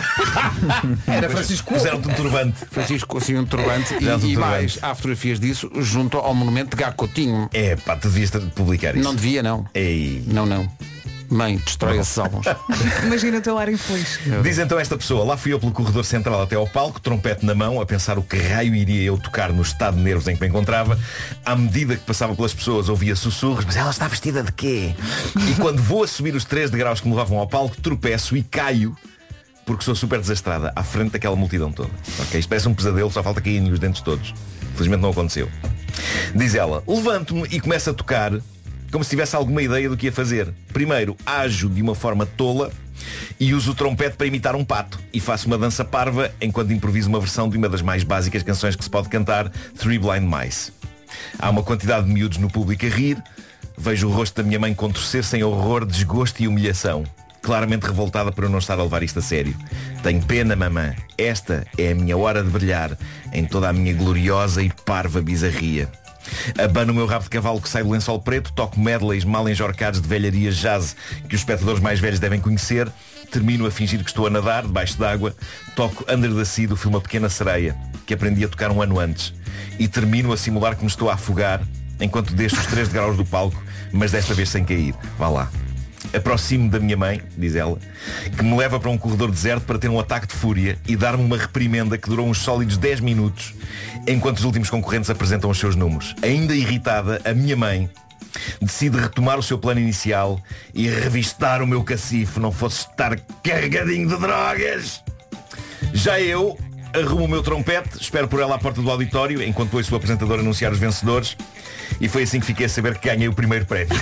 Era Francisco. Fizeram-te um turbante. Francisco, assim, um turbante. E mais, há fotografias disso junto ao monumento de Gacotinho. É pá, tu devias publicar isso. Não devia, não. Ei. Não. Mãe, destrói esses álbuns. Imagina o teu ar infeliz. Diz então esta pessoa: lá fui eu pelo corredor central até ao palco, trompete na mão, a pensar o que raio iria eu tocar no estado de nervos em que me encontrava. À medida que passava pelas pessoas ouvia sussurros: mas ela está vestida de quê? E quando vou a subir os 3 degraus que me levavam ao palco, tropeço e caio, porque sou super desastrada, à frente daquela multidão toda. Ok, isto parece um pesadelo, só falta caírem os dentes todos. Felizmente não aconteceu. Diz ela: levanto-me e começo a tocar como se tivesse alguma ideia do que ia fazer. Primeiro, ajo de uma forma tola e uso o trompete para imitar um pato. E faço uma dança parva enquanto improviso uma versão de uma das mais básicas canções que se pode cantar, Three Blind Mice. Há uma quantidade de miúdos no público a rir. Vejo o rosto da minha mãe contorcer-se em horror, desgosto e humilhação. Claramente revoltada por eu não estar a levar isto a sério. Tenho pena, mamã. Esta é a minha hora de brilhar em toda a minha gloriosa e parva bizarria. Abano o meu rabo de cavalo que sai do lençol preto, toco medleys mal enjorcados de velharia jazz que os espectadores mais velhos devem conhecer, termino a fingir que estou a nadar debaixo d'água, toco Under the Sea do filme A Pequena Sereia, que aprendi a tocar um ano antes, e termino a simular que me estou a afogar enquanto deixo os 3 degraus do palco, mas desta vez sem cair. Vá lá. Aproximo da minha mãe, diz ela, que me leva para um corredor deserto para ter um ataque de fúria e dar-me uma reprimenda que durou uns sólidos 10 minutos, enquanto os últimos concorrentes apresentam os seus números. Ainda irritada, a minha mãe decide retomar o seu plano inicial e revistar o meu cacife, não fosse estar carregadinho de drogas. Já eu arrumo o meu trompete, espero por ela à porta do auditório, enquanto ouço o apresentador anunciar os vencedores. E foi assim que fiquei a saber que ganhei o primeiro prémio.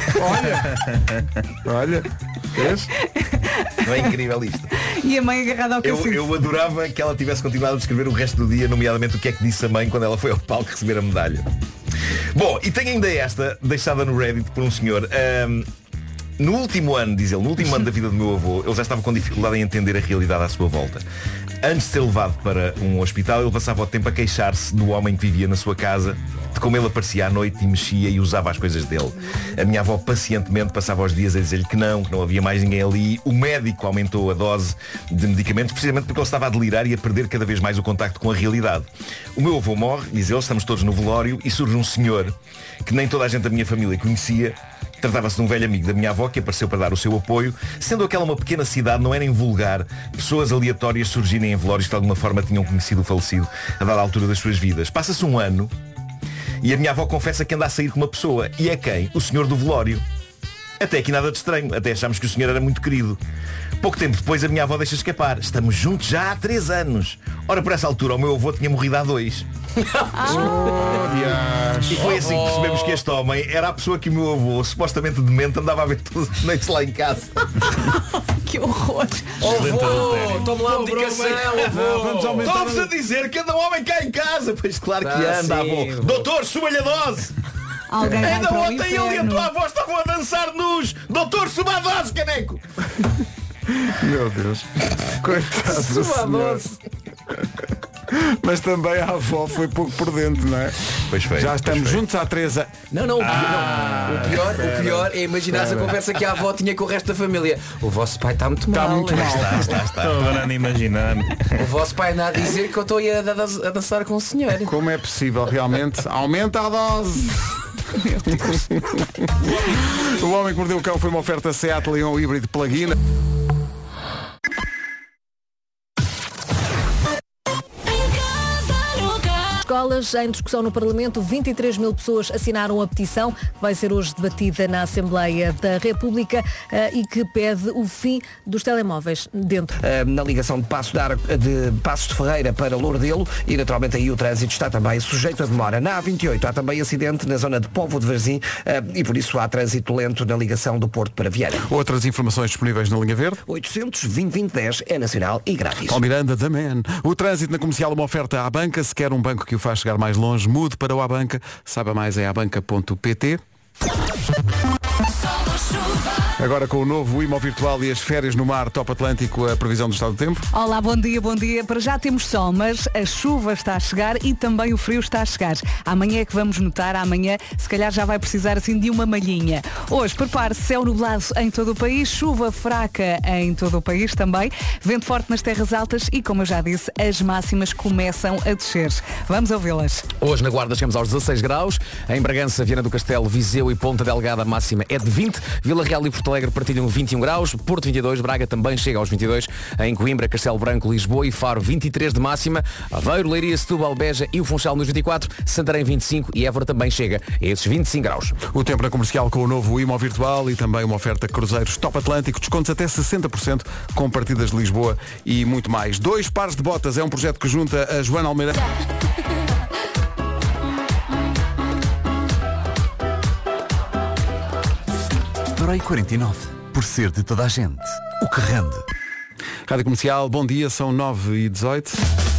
Olha, vês? Não é incrível isto? E a mãe agarrada ao cacife. Eu adorava que ela tivesse continuado a descrever o resto do dia, nomeadamente o que é que disse a mãe quando ela foi ao palco receber a medalha. Bom, e tenho ainda esta, deixada no Reddit por um senhor. No último ano, diz ele, no último ano da vida do meu avô, ele já estava com dificuldade em entender a realidade à sua volta. Antes de ser levado para um hospital, ele passava o tempo a queixar-se do homem que vivia na sua casa, de como ele aparecia à noite e mexia e usava as coisas dele. A minha avó pacientemente passava os dias a dizer-lhe que não havia mais ninguém ali. O médico aumentou a dose de medicamentos precisamente porque ele estava a delirar e a perder cada vez mais o contacto com a realidade. O meu avô morre, diz ele, estamos todos no velório e surge um senhor que nem toda a gente da minha família conhecia. Tratava-se de um velho amigo da minha avó que apareceu para dar o seu apoio. Sendo aquela uma pequena cidade, não era nem vulgar pessoas aleatórias surgirem em velórios que de alguma forma tinham conhecido o falecido a dada altura das suas vidas. Passa-se um ano e a minha avó confessa que anda a sair com uma pessoa. E é quem? O senhor do velório. Até aqui nada de estranho. Até achámos que o senhor era muito querido. Pouco tempo depois a minha avó deixa escapar. Estamos juntos já há 3 anos. Ora, por essa altura o meu avô tinha morrido há 2. E foi assim que percebemos que este homem era a pessoa que o meu avô, supostamente demente, andava a ver todas as noites lá em casa. Que horror. Avô, toma lá a medicação, avô. Estão-vos a dizer que anda um homem cá em casa. Pois claro que anda, avô. Doutor, suba-lhe a dose. Alguém vai ainda para o ontem ele e a inferno. tua avó estavam a dançar nus. Doutor, suba a dose, caneco. Meu Deus. Coitado do Suba a senhor. dose. Mas também a avó foi pouco por dentro, não é? Pois foi. Já estamos juntos há 3 anos. Não, o pior é imaginar-se a conversa que a avó tinha com o resto da família. O vosso pai está muito mal. muito mal. Está. Estou agora a imaginar. O vosso pai anda a dizer que eu estou a dançar com o senhor. Como é possível realmente? Aumenta a dose! O Homem que Mordeu o Cão foi uma oferta Seat Leon híbrido plug-in. Escolas em discussão no Parlamento, 23 mil pessoas assinaram a petição que vai ser hoje debatida na Assembleia da República e que pede o fim dos telemóveis dentro. Na ligação de Passos de Ferreira para Lourdelo e naturalmente aí o trânsito está também sujeito a demora. Na A28 há também acidente na zona de Póvoa de Varzim e por isso há trânsito lento na ligação do Porto para Vieira. Outras informações disponíveis na linha verde. 800-2010 é nacional e grátis. Paulo Miranda, da Man. O trânsito na comercial, uma oferta à banca. Se quer um banco que o faz chegar mais longe, mude para o Abanca. Saiba mais em abanca.pt. Agora com o novo Imo Virtual e as férias no mar Top Atlântico, a previsão do estado do tempo. Olá, bom dia. Para já temos sol, mas a chuva está a chegar e também o frio está a chegar. Amanhã é que vamos notar, amanhã se calhar já vai precisar assim de uma malhinha. Hoje, prepare-se, céu nublado em todo o país, chuva fraca em todo o país também, vento forte nas terras altas e, como eu já disse, as máximas começam a descer. Vamos ouvi-las. Hoje na Guarda chegamos aos 16 graus, em Bragança, Viana do Castelo, Viseu e Ponta Delgada a máxima é de 20, Vila Real e Porto Alegre partilham 21 graus, Porto 22, Braga também chega aos 22, em Coimbra, Castelo Branco, Lisboa e Faro 23 de máxima, Aveiro, Leiria, Setúbal, Beja e o Funchal nos 24, Santarém 25 e Évora também chega a esses 25 graus. O tempo na comercial com o novo Imo Virtual e também uma oferta cruzeiros Top Atlântico, descontos até 60% com partidas de Lisboa e muito mais. 2 pares de botas é um projeto que junta a Joana Almeida. Euro 49, por ser de toda a gente. O que rende. Rádio Comercial, bom dia, são 9h18.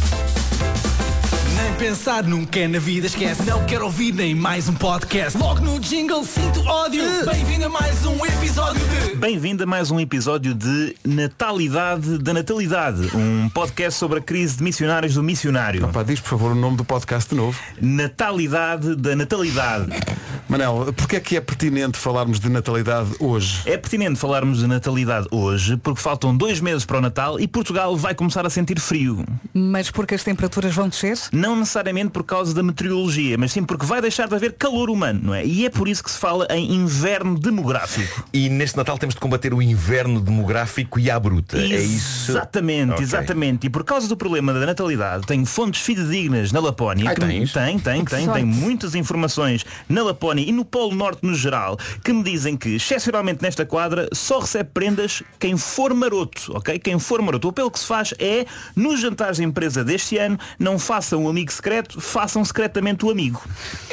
Nem pensar nunca é na vida, esquece. Não quero ouvir nem mais um podcast. Logo no jingle sinto ódio. Bem-vindo a mais um episódio de... Bem-vindo a mais um episódio de Natalidade da Natalidade. Um podcast sobre a crise de missionários do missionário. Opa, diz por favor o nome do podcast de novo. Natalidade da Natalidade. Manel, porquê é que é pertinente falarmos de natalidade hoje? É pertinente falarmos de natalidade hoje porque faltam 2 meses para o Natal e Portugal vai começar a sentir frio. Mas porque as temperaturas vão descer? Não necessariamente por causa da meteorologia, mas sim porque vai deixar de haver calor humano, não é? E é por isso que se fala em inverno demográfico. E neste Natal temos de combater o inverno demográfico e à bruta. É isso? Exatamente, Okay. exatamente. E por causa do problema da natalidade, tenho fontes fidedignas na Lapónia. Tem muitas informações na Lapónia e no Polo Norte no geral, que me dizem que, excepcionalmente nesta quadra, só recebe prendas quem for maroto, ok? Quem for maroto. O apelo que se faz é, nos jantares de empresa deste ano, não façam o amigo secreto, façam secretamente o amigo.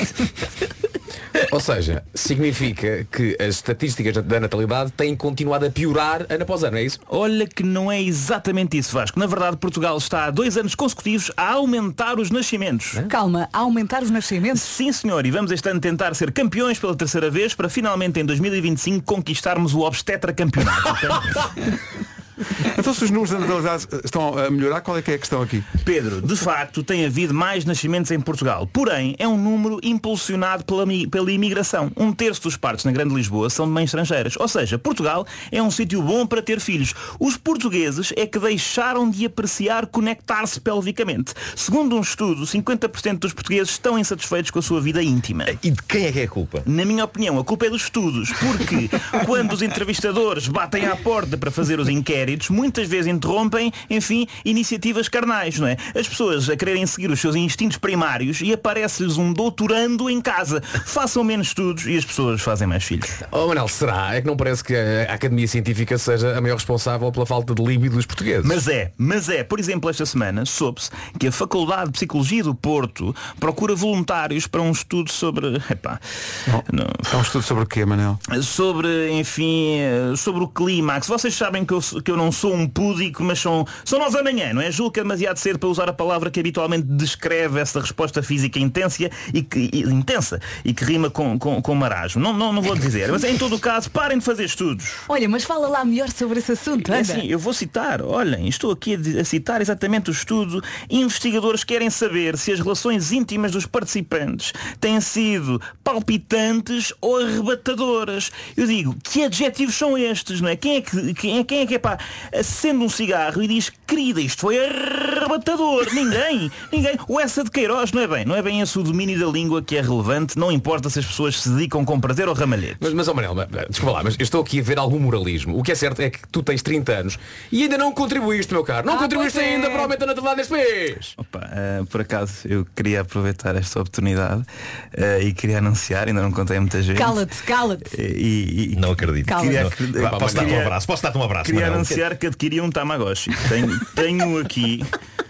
Ou seja, significa que as estatísticas da natalidade têm continuado a piorar ano após ano, é isso? Olha que não é exatamente isso, Vasco. Na verdade, Portugal está há 2 anos consecutivos a aumentar os nascimentos. Calma, a aumentar os nascimentos? Sim, senhor. E vamos este ano tentar ser campeões pela 3ª vez para finalmente em 2025 conquistarmos o obstetra campeonato. Então, se os números da natalidade estão a melhorar, qual é que é a questão aqui? Pedro, de facto tem havido mais nascimentos em Portugal. Porém, é um número impulsionado pela imigração. 1/3 dos partos na Grande Lisboa são de mães estrangeiras. Ou seja, Portugal é um sítio bom para ter filhos. Os portugueses é que deixaram de apreciar conectar-se pelvicamente. Segundo um estudo, 50% dos portugueses estão insatisfeitos com a sua vida íntima. E de quem é que é a culpa? Na minha opinião, a culpa é dos estudos. Porque quando os entrevistadores batem à porta para fazer os inquéritos, muitas vezes interrompem, enfim, iniciativas carnais, não é? As pessoas a quererem seguir os seus instintos primários e aparece-lhes um doutorando em casa. Façam menos estudos e as pessoas fazem mais filhos. Oh, Manel, será? É que não parece que a Academia Científica seja a maior responsável pela falta de líbido dos portugueses? Mas é. Por exemplo, esta semana soube-se que a Faculdade de Psicologia do Porto procura voluntários para um estudo sobre... É um estudo sobre o quê, Manel? Sobre, enfim, sobre o clímax. Vocês sabem que eu não sou um púdico, mas são 9 da manhã, não é? Julgo que é demasiado cedo para usar a palavra que habitualmente descreve essa resposta física intensa e que rima com marasmo. Não vou dizer, mas em todo o caso, parem de fazer estudos. Olha, mas fala lá melhor sobre esse assunto, anda. Assim, eu vou citar, olhem, estou aqui a citar exatamente o estudo. Investigadores querem saber se as relações íntimas dos participantes têm sido palpitantes ou arrebatadoras. Eu digo, que adjetivos são estes, não é? Quem é que é pá, acende um cigarro e diz, querida, isto foi arrebatador? Ninguém. O essa de Queiroz não é bem esse o domínio da língua que é relevante, não importa se as pessoas se dedicam com prazer ou ramalhete. Mas Manel, desculpa lá, mas eu estou aqui a ver algum moralismo. O que é certo é que tu tens 30 anos e ainda não contribuíste, meu caro. Não contribuíste ainda para o aumento da natalidade neste mês. Opa, por acaso eu queria aproveitar esta oportunidade e queria anunciar, ainda não contei a muita gente. Cala-te. Não acredito. Posso dar-te um abraço? Queria anunciar que adquiri um Tamagotchi. Tenho aqui,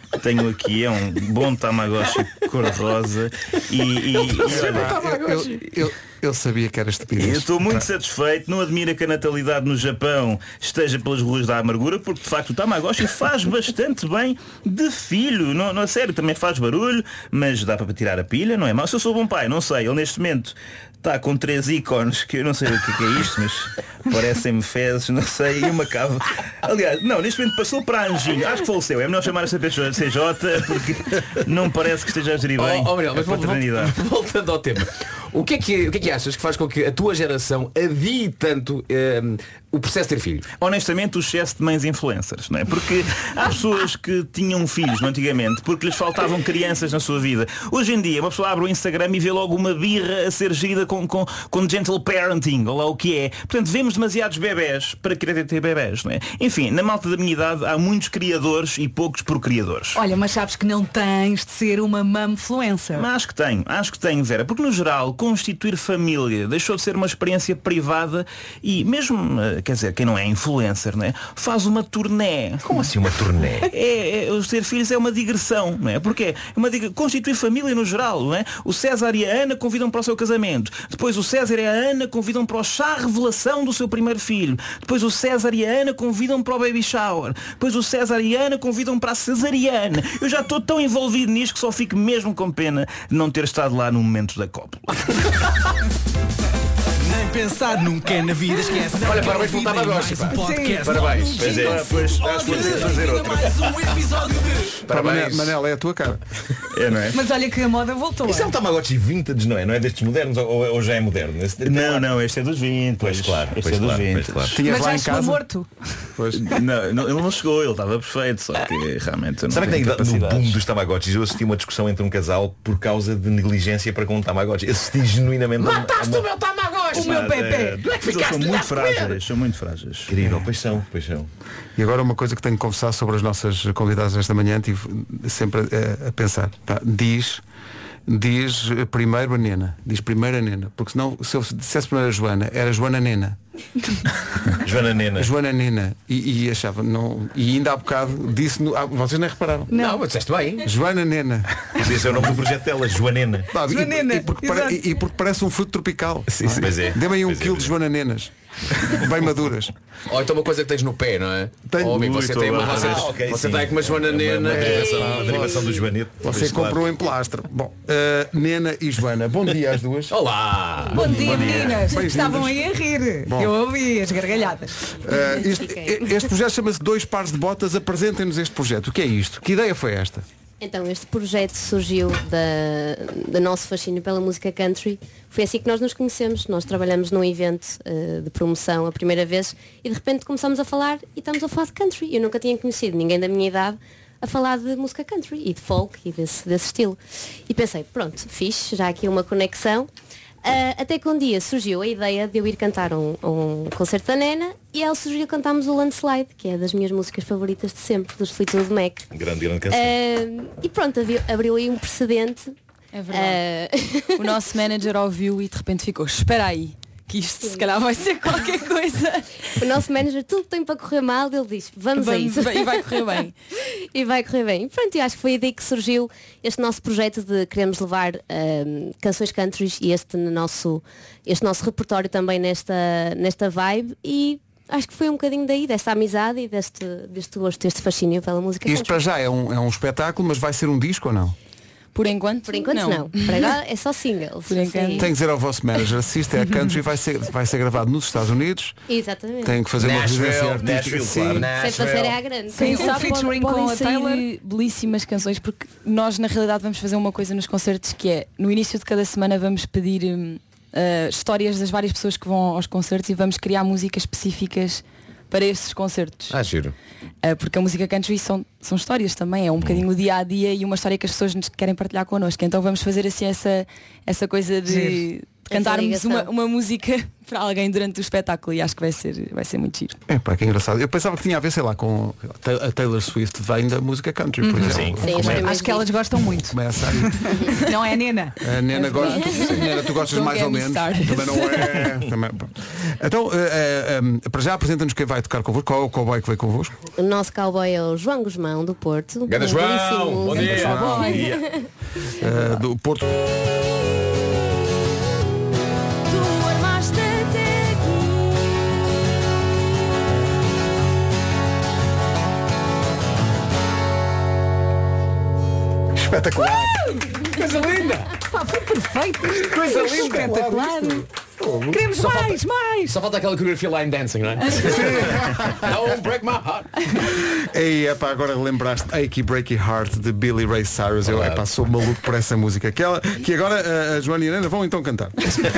é um bom Tamagotchi cor-de-rosa e olha, eu sabia que era estupidez. eu estou muito satisfeito. Não admira que a natalidade no Japão esteja pelas ruas da amargura, porque de facto o Tamagotchi faz bastante bem de filho. Não, a sério, também faz barulho, mas dá para tirar a pilha, não é mau. Se eu sou bom pai, não sei, ele neste momento está com 3 ícones, que eu não sei o que é isto, mas parecem-me fezes, não sei, e uma cava. Aliás, não, neste momento passou para Anjinho. Acho que faleceu. É melhor chamar esta CJ, porque não parece que esteja a gerir bem mas a paternidade. Voltando ao tema, o que é que achas que faz com que a tua geração adie tanto o processo de ter filho? Honestamente, o excesso de mães influencers, não é? Porque há pessoas que tinham filhos antigamente porque lhes faltavam crianças na sua vida. Hoje em dia, uma pessoa abre o Instagram e vê logo uma birra a ser gerida com gentle parenting, ou lá o que é. Portanto, vemos demasiados bebés para querer ter bebés, não é? Enfim, na malta da minha idade há muitos criadores e poucos procriadores. Olha, mas sabes que não tens de ser uma mum-influencer. Mas acho que tenho, Vera, porque no geral constituir família deixou de ser uma experiência privada e mesmo, quer dizer, quem não é influencer, não é? Faz uma turnê. Como assim uma turnê? Os ter filhos é uma digressão, não é? Porque constituir família no geral, não é? O César e a Ana convidam para o seu casamento. Depois o César e a Ana convidam para o chá revelação do seu primeiro filho. Depois o César e a Ana convidam para o baby shower. Depois o César e a Ana convidam para a cesariana. Eu já estou tão envolvido nisto que só fico mesmo com pena de não ter estado lá no momento da cópula. pensar nunca na vida, esquece. Olha, parabéns pelo Tamagotchi, pá. Parabéns. Pois é, depois acho que vou ter que fazer outro. Parabéns. Manel, é a tua cara. É, não é? Mas olha que a moda voltou. Isso é um Tamagotchi vintage, não é? Não é destes modernos ou já é moderno? Não, este é dos 20. Pois claro, este é dos 20. Tinhas Mas lá já em chegou casa? morto. Pois. Não, ele não chegou, ele estava perfeito, só que realmente eu não Sabe que tenho no capacidades. boom dos Tamagotchis eu assisti uma discussão entre um casal por causa de negligência para com um Tamagotchi. Assisti genuinamente Mataste o meu Tamagotchi! O meu Pepe. Tu é que Eles ficaste são a muito dar de comer. frágeis, são muito frágeis. Incrível, paixão. E agora uma coisa que tenho que confessar sobre as nossas convidadas esta manhã, estive sempre a pensar. Tá? Diz primeiro a Nena. Diz primeiro a Nena. Porque senão, se eu dissesse primeiro a Joana, era Joana Nena. Joana Nena. Joana Nena. E achava, não. E ainda há bocado disse, vocês nem repararam. Não, mas disseste bem. Joana Nena. Esse é o nome do projeto dela, Joanena. E porque parece um fruto tropical. Sim, pois é. Dê-me aí um Pois é, quilo de pois é. Joana Nenas. Bem maduras. Ou então uma coisa que tens no pé, não é? Tenho. Oh, amigo, você tem uma você sim. tem uma Joana Nena. Uma derivação do Joanete. Você Pois, claro. comprou em plastro. Bom, Nena e Joana, bom dia às duas. Olá! Bom dia, meninas. Bem-vindas. Estavam aí a rir. Bom. Eu ouvi as gargalhadas. Este projeto chama-se Dois Pares de Botas. Apresentem-nos este projeto. O que é isto? Que ideia foi esta? Então, este projeto surgiu do nosso fascínio pela música country. Foi assim que nós nos conhecemos. Nós trabalhamos num evento de promoção a primeira vez e de repente começamos a falar e estamos a falar de country. Eu nunca tinha conhecido ninguém da minha idade a falar de música country e de folk e desse estilo. E pensei, pronto, fixe, já há aqui uma conexão. Até que um dia surgiu a ideia de eu ir cantar um concerto da Nena e ela sugeriu cantarmos o Landslide, que é das minhas músicas favoritas de sempre, dos Fleetwood Mac. Grande canção. E pronto, abriu aí um precedente. É verdade. O nosso manager ouviu e de repente ficou, espera aí, que isto se calhar vai ser qualquer coisa. O nosso manager tudo tem para correr mal, ele diz, vamos a isso. E vai correr bem. E vai correr bem. E pronto, eu acho que foi daí que surgiu este nosso projeto de queremos levar canções countries e este nosso repertório também nesta vibe e acho que foi um bocadinho daí, desta amizade e deste gosto, deste fascínio pela música Isto country. para já é um espetáculo, mas vai ser um disco ou não? Por enquanto não. Para agora é só singles. Por enquanto. Sim. Tem que dizer ao vosso manager, se isto é country, vai ser gravado nos Estados Unidos. Exatamente. Tem que fazer uma residência artística. Nashville, Sim. claro. Sem fazer é à grande. Sim, sabe, featuring podem com a sair Taylor. belíssimas canções porque nós na realidade vamos fazer uma coisa nos concertos que é, no início de cada semana vamos pedir histórias das várias pessoas que vão aos concertos e vamos criar músicas específicas para esses concertos. Giro. Porque a música country são histórias também, é um bocadinho o dia a dia e uma história que as pessoas nos querem partilhar connosco. Então vamos fazer assim essa coisa de cantarmos uma música para alguém durante o espetáculo e acho que vai ser muito giro. É pá, que engraçado. Eu pensava que tinha a ver, sei lá, com a Taylor Swift vem da música country, por exemplo. Sim, Acho que elas gostam muito. Começa aí. Não é, Nena? A Nena gosta. Nena, tu gostas mais ou menos. Também não é. Também. Então, para já apresenta-nos quem vai tocar convosco. Qual é o cowboy que veio convosco? O nosso cowboy é o João Guzmão do Porto. Ganda Um João, belíssimo bom dia. cowboy. Do Porto. Espetacular! Coisa linda! Pá, foi perfeito. Coisa linda! Espetacular. Queremos Só mais. Só falta aquela coreografia line dancing, não é? Don't break my heart. E epá, agora lembraste Achy Breaky Heart de Billy Ray Cyrus. Eu epá, sou maluco por essa música. Que agora a Joana e a Nena vão então cantar.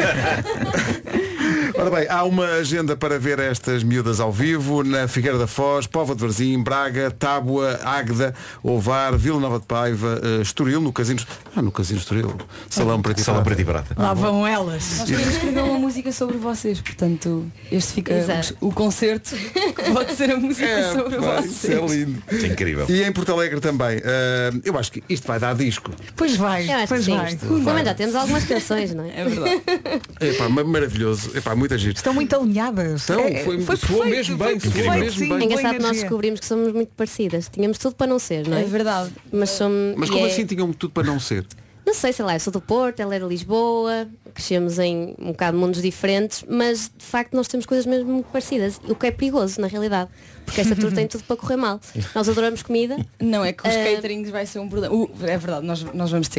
Ora bem, há uma agenda para ver estas miúdas ao vivo na Figueira da Foz, Póvoa de Varzim, Braga, Tábua, Águeda, Ovar, Vila Nova de Paiva, Estoril, no Casino Estoril, Salão Preto e Prata. Lá vão elas. Nós queremos escrever uma música sobre vocês, portanto, este fica Exato. o concerto que pode ser a música sobre vocês. Isso é lindo. Isso é incrível. E em Porto Alegre também. Eu acho que isto vai dar disco. Pois vai, Eu acho que pois sim. vai. Também já temos algumas canções, não é? É verdade. Epá, maravilhoso. Epá, muita giro. Estão muito alinhadas. Então, foi soou perfeito, mesmo bem, foi soou perfeito, mesmo sim, bem. É boa engraçado que nós energia. descobrimos que somos muito parecidas. Tínhamos tudo para não ser, não é? É verdade. Mas somos. Mas como assim tinham tudo para não ser? Não sei, lá, eu sou do Porto, ela era de Lisboa, crescemos em um bocado de mundos diferentes, mas de facto nós temos coisas mesmo muito parecidas, o que é perigoso na realidade, porque esta tour tem tudo para correr mal. Nós adoramos comida. Não, é que os caterings vai ser um problema. É verdade, nós vamos ter que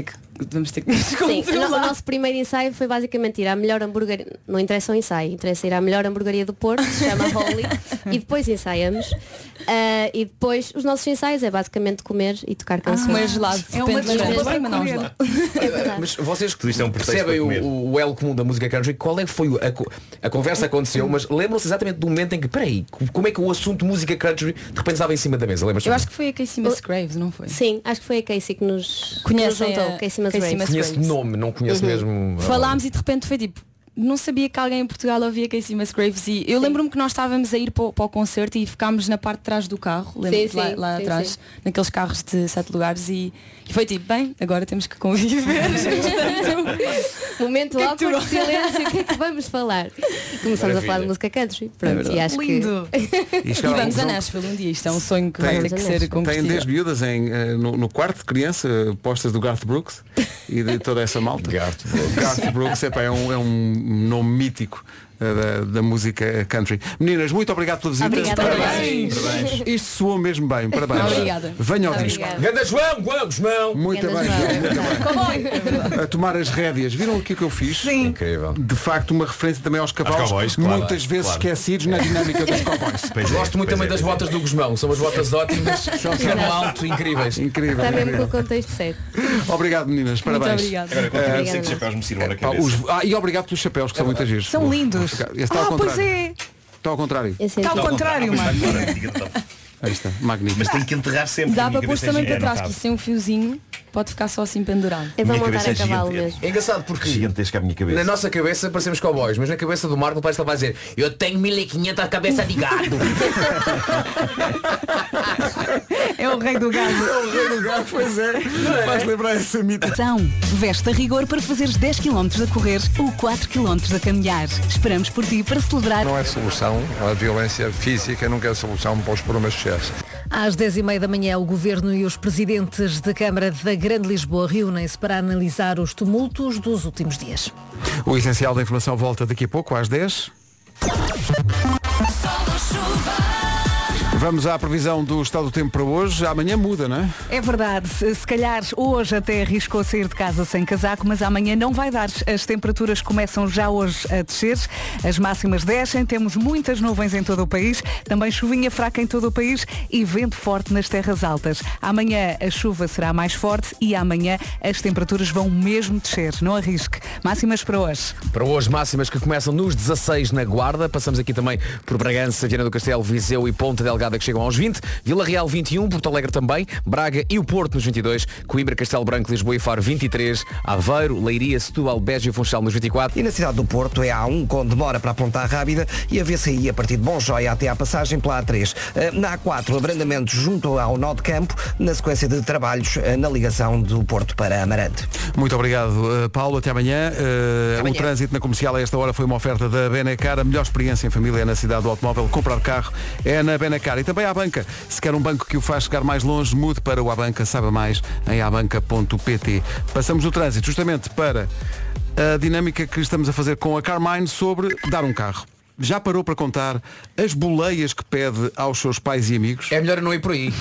vamos ter que nos Sim, controlar. o nosso primeiro ensaio foi basicamente ir à melhor hamburgueria. Não interessa o ensaio, interessa ir à melhor hamburgueria do Porto, se chama Holy, e depois ensaiamos. E depois os nossos ensaios é basicamente comer e tocar canções. Comer gelado. É uma desculpa para mas não comer. gelado. Mas vocês Tudo isto é um pretexto percebem para comer. o elo comum da música country. Qual é que foi a conversa aconteceu, mas lembram-se exatamente do momento em que, peraí, como é que o assunto música country de repente estava em cima da mesa? Lembras-te? Eu acho que foi a Casey Musgraves, não foi? Sim, acho que foi a Casey que nos Conhecem juntou. a Casey Casey Musgraves. Conheço de nome, não conheço mesmo. Falámos e de repente foi tipo, não sabia que alguém em Portugal ouvia Casey Musgraves e eu lembro-me que nós estávamos a ir para o concerto e ficámos na parte de trás do carro, lembro-me Sim, lá sim, atrás, sim. naqueles carros de 7 lugares e foi tipo, bem, agora temos que conviver. Momento awkward de silêncio, o que é que vamos falar? E começamos a falar de música country. Pronto, e acho Lindo. E vamos a Nashville um dia, isto é um sonho que vai ter que ser Tem concretizado. 10 miúdas no quarto de criança, postas do Garth Brooks e de toda essa malta. Garth Brooks é um nome mítico da música country. Meninas, muito obrigado pela visita. Obrigada. Parabéns. Isto soou mesmo bem. Parabéns. Obrigada. Venha ao disco. Ganda João! Muito Ganda bem. A tomar as rédeas. Viram aqui o que eu fiz? Sim. Incrível. De facto, uma referência também aos cavalos, cowboys, claro. muitas vezes Claro. esquecidos na dinâmica dos cowboys. Pois é, Gosto muito pois também é, das pois é. botas do Gusmão. São umas botas ótimas, cano alto, incríveis. Incrível. Está mesmo com incrível. o contexto certo. Obrigado, meninas. Parabéns. obrigada. Agora continuo Obrigada. sem que chapéus me sirvam na Pá, cabeça. e obrigado pelos chapéus, que são muitas vezes. São lindos. Esse está ao Pois contrário. é. Está ao contrário. Esse é Está ao contrário, mano. Aí está. Magnífico. Mas tem que enterrar sempre. Dá a minha para pôr cabeça é também para gigante. trás, que isso tem um fiozinho, pode ficar só assim pendurado. É para Minha montar a cabeça é cavalo gigante. mesmo. É engraçado porque Gigantesca a minha cabeça. na nossa cabeça parecemos cowboys, mas na cabeça do Marco parece que ele vai dizer: eu tenho 1500 cabeça de gado. É o rei do gado. O rei do gato, pois é. Faz lembrar essa mita. Então, veste a rigor para fazeres 10 km a correr ou 4 km a caminhar. Esperamos por ti para celebrar. Não é solução, a violência física nunca é solução para os problemas sociais. Às 10h30 da manhã, o Governo e os presidentes da Câmara da Grande Lisboa reúnem-se para analisar os tumultos dos últimos dias. O essencial da informação volta daqui a pouco, às 10. Vamos à previsão do estado do tempo para hoje. Amanhã muda, não é? É verdade, se calhar hoje até arriscou sair de casa sem casaco, mas amanhã não vai dar. As temperaturas começam já hoje a descer, as máximas descem, temos muitas nuvens em todo o país, também chuvinha fraca em todo o país e vento forte nas terras altas. Amanhã a chuva será mais forte e amanhã as temperaturas vão mesmo descer, não arrisque. Máximas para hoje. Para hoje, máximas que começam nos 16 na Guarda. Passamos aqui também por Bragança, Viana do Castelo, Viseu e Ponta Delgada, que chegam aos 20. Vila Real 21, Porto Alegre também, Braga e o Porto nos 22, Coimbra, Castelo Branco, Lisboa e Faro 23, Aveiro, Leiria, Setúbal, Beja e Funchal nos 24. E na cidade do Porto é a A1 com demora para a Ponta Rábida e a VCI a partir de Bonjoia até à passagem pela A3. Na A4, abrandamentos junto ao nó de Campo, na sequência de trabalhos na ligação do Porto para Amarante. Muito obrigado, Paulo. Até amanhã. O trânsito na comercial a esta hora foi uma oferta da Benacar. A melhor experiência em família é na cidade do automóvel. Comprar carro é na Benacar. E também à banca. Se quer um banco que o faz chegar mais longe, mude para o Abanca. Saiba mais em abanca.pt. Passamos no trânsito justamente para a dinâmica que estamos a fazer com a Carmine sobre dar um carro. Já parou para contar as boleias que pede aos seus pais e amigos? É melhor não ir por aí.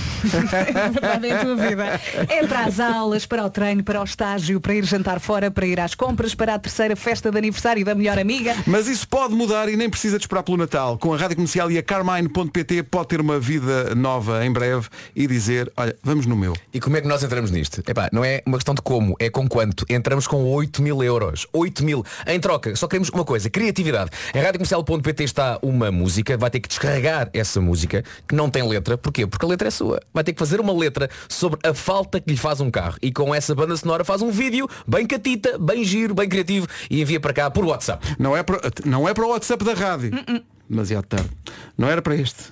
É verdade, é a tua vida. É para as aulas, para o treino, para o estágio, para ir jantar fora, para ir às compras, para a terceira festa de aniversário da melhor amiga. Mas isso pode mudar e nem precisa de esperar pelo Natal. Com a Rádio Comercial e a Carmine.pt pode ter uma vida nova em breve e dizer, olha, vamos no meu. E como é que nós entramos nisto? Epá, não é uma questão de como, é com quanto. Entramos com 8.000 euros. 8.000. Em troca, só queremos uma coisa, criatividade. Em radiocomercial.pt está uma música, vai ter que descarregar essa música, que não tem letra. Porquê? Porque a letra é sua. Vai ter que fazer uma letra sobre a falta que lhe faz um carro. E com essa banda sonora faz um vídeo bem catita, bem giro, bem criativo e envia para cá por WhatsApp. Não é para o WhatsApp da rádio. Demasiado tarde. Não era para este.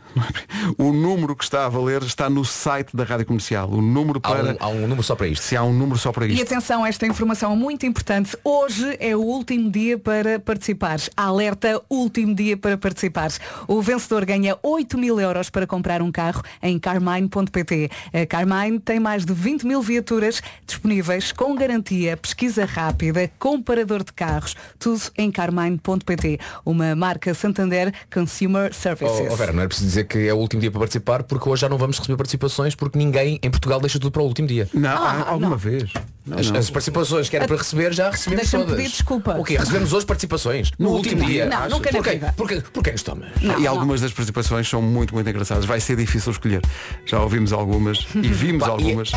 O número que está a valer está no site da Rádio Comercial. O número para... Há um número só para isto. Se há um número só para E isto. atenção, esta informação é muito importante. Hoje é o último dia para participares. Alerta, último dia para participares. O vencedor ganha 8.000 euros para comprar um carro em carmine.pt. A Carmine tem mais de 20.000 viaturas disponíveis com garantia, pesquisa rápida, comparador de carros, tudo em carmine.pt. Uma marca Santander Consumer Services. Vera, não é preciso dizer que é o último dia para participar, porque hoje já não vamos receber participações, porque ninguém em Portugal deixa tudo para o último dia. Não, alguma vez. As participações que era para receber, já recebemos Deixa-me todas. pedir desculpa. O quê? Recebemos hoje participações? No último dia? Não, nunca na vida. Porquê nos tomas? E algumas das participações são muito, muito engraçadas. Vai ser difícil escolher. Já ouvimos algumas e vimos algumas.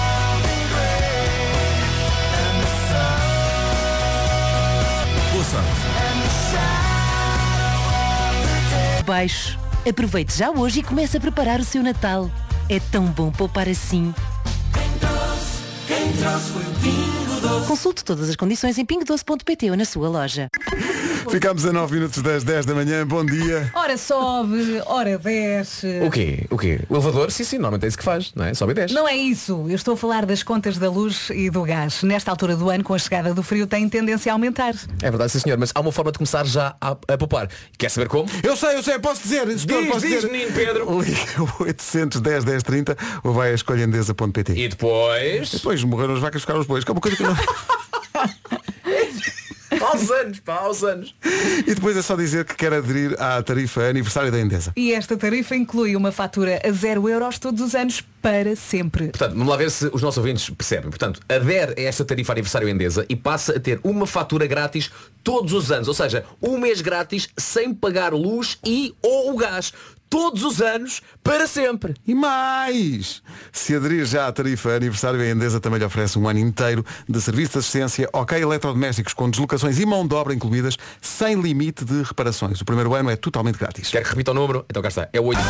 Baixo. Aproveite já hoje e comece a preparar o seu Natal. É tão bom poupar assim. Consulte todas as condições em pingodoce.pt ou na sua loja. Ficamos a 9 minutos das 10 da manhã. Bom dia. Ora sobe, ora desce. O quê? O elevador? Sim, normalmente é isso que faz, não é? Sobe e desce. Não é isso. Eu estou a falar das contas da luz e do gás. Nesta altura do ano, com a chegada do frio, tem tendência a aumentar. É verdade, sim senhor, mas há uma forma de começar já a poupar. Quer saber como? Eu sei, posso dizer. Diz, menino Pedro. Liga 810 1030 ou vai a escolhaendesa.pt. E depois? Depois morreram as vacas, ficaram os bois. Que é uma coisa que não... Aos anos. E depois é só dizer que quer aderir à tarifa aniversário da Endesa. E esta tarifa inclui uma fatura a 0 euros todos os anos para sempre. Portanto, vamos lá ver se os nossos ouvintes percebem. Portanto, adere a esta tarifa aniversário Endesa e passa a ter uma fatura grátis todos os anos. Ou seja, um mês grátis sem pagar luz ou o gás. Todos os anos, para sempre. E mais! Se aderir já à tarifa aniversário, a Endesa também lhe oferece um ano inteiro de serviço de assistência, OK eletrodomésticos com deslocações e mão de obra incluídas, sem limite de reparações. O primeiro ano é totalmente grátis. Quer que repita o número? Então cá está. É o 8.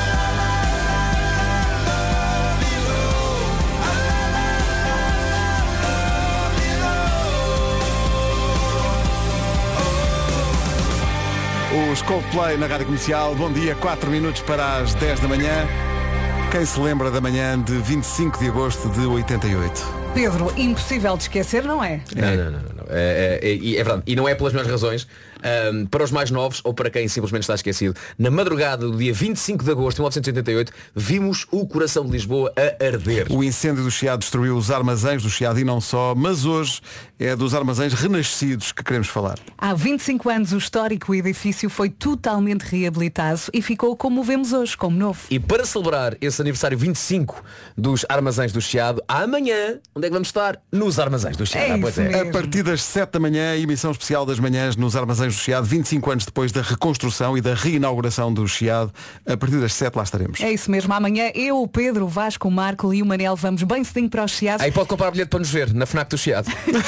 Os Coldplay na Rádio Comercial. Bom dia, 4 minutos para as 10 da manhã. Quem se lembra da manhã de 25 de agosto de 88? Pedro, impossível de esquecer, não é? Não. É verdade. E não é pelas mesmas razões. Para os mais novos ou para quem simplesmente está esquecido, na madrugada do dia 25 de agosto de 1988 vimos o coração de Lisboa a arder. O incêndio do Chiado destruiu os armazéns do Chiado e não só, mas hoje é dos armazéns renascidos que queremos falar. Há 25 anos o histórico edifício foi totalmente reabilitado e ficou como o vemos hoje, como novo. E para celebrar esse aniversário 25 dos armazéns do Chiado, amanhã, onde é que vamos estar? Nos armazéns do Chiado. A partir das 7 da manhã, emissão especial das manhãs nos armazéns do Chiado, 25 anos depois da reconstrução e da reinauguração do Chiado. A partir das 7 lá estaremos. É isso mesmo, amanhã eu, o Pedro, o Vasco, o Marco e o Manel vamos bem cedinho para o Chiado. Aí pode comprar bilhete para nos ver na FNAC do Chiado.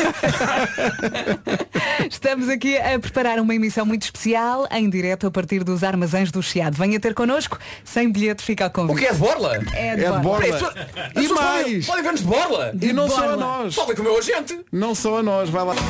Estamos aqui a preparar uma emissão muito especial em direto a partir dos armazéns do Chiado. Venha ter connosco, sem bilhete fica a convite. O que é de borla? É de borla. E mais! Podem ver-nos de borla. E não só a nós. Falem com o meu agente. Não só a nós, vai lá.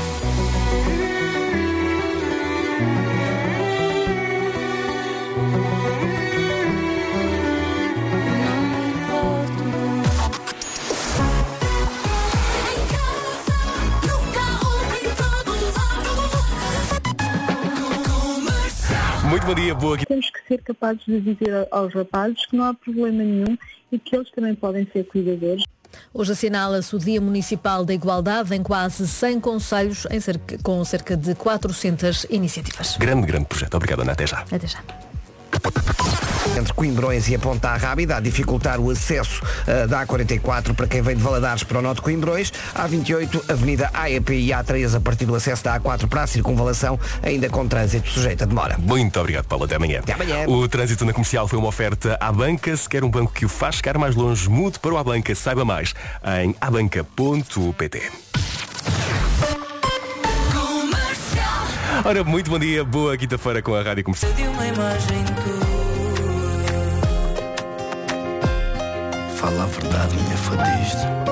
Muito bom dia, boa aqui. Temos que ser capazes de dizer aos rapazes que não há problema nenhum e que eles também podem ser cuidadores. Hoje assinala-se o Dia Municipal da Igualdade em quase 100 concelhos, com cerca de 400 iniciativas. Grande projeto. Obrigado, Ana. Até já. Até já. Entre Coimbrões e a Ponta Rábida, a dificultar o acesso da A44 para quem vem de Valadares para o norte de Coimbrões, A28, Avenida AEP e A3 a partir do acesso da A4 para a circunvalação, ainda com trânsito sujeito a demora. Muito obrigado, Paulo. Até amanhã. Até amanhã. O trânsito na comercial foi uma oferta à banca. Se quer um banco que o faz chegar mais longe, mude para o Abanca. Saiba mais em abanca.pt. Ora, muito bom dia, boa quinta-feira com a Rádio Comercial. Fala a verdade, minha fadista.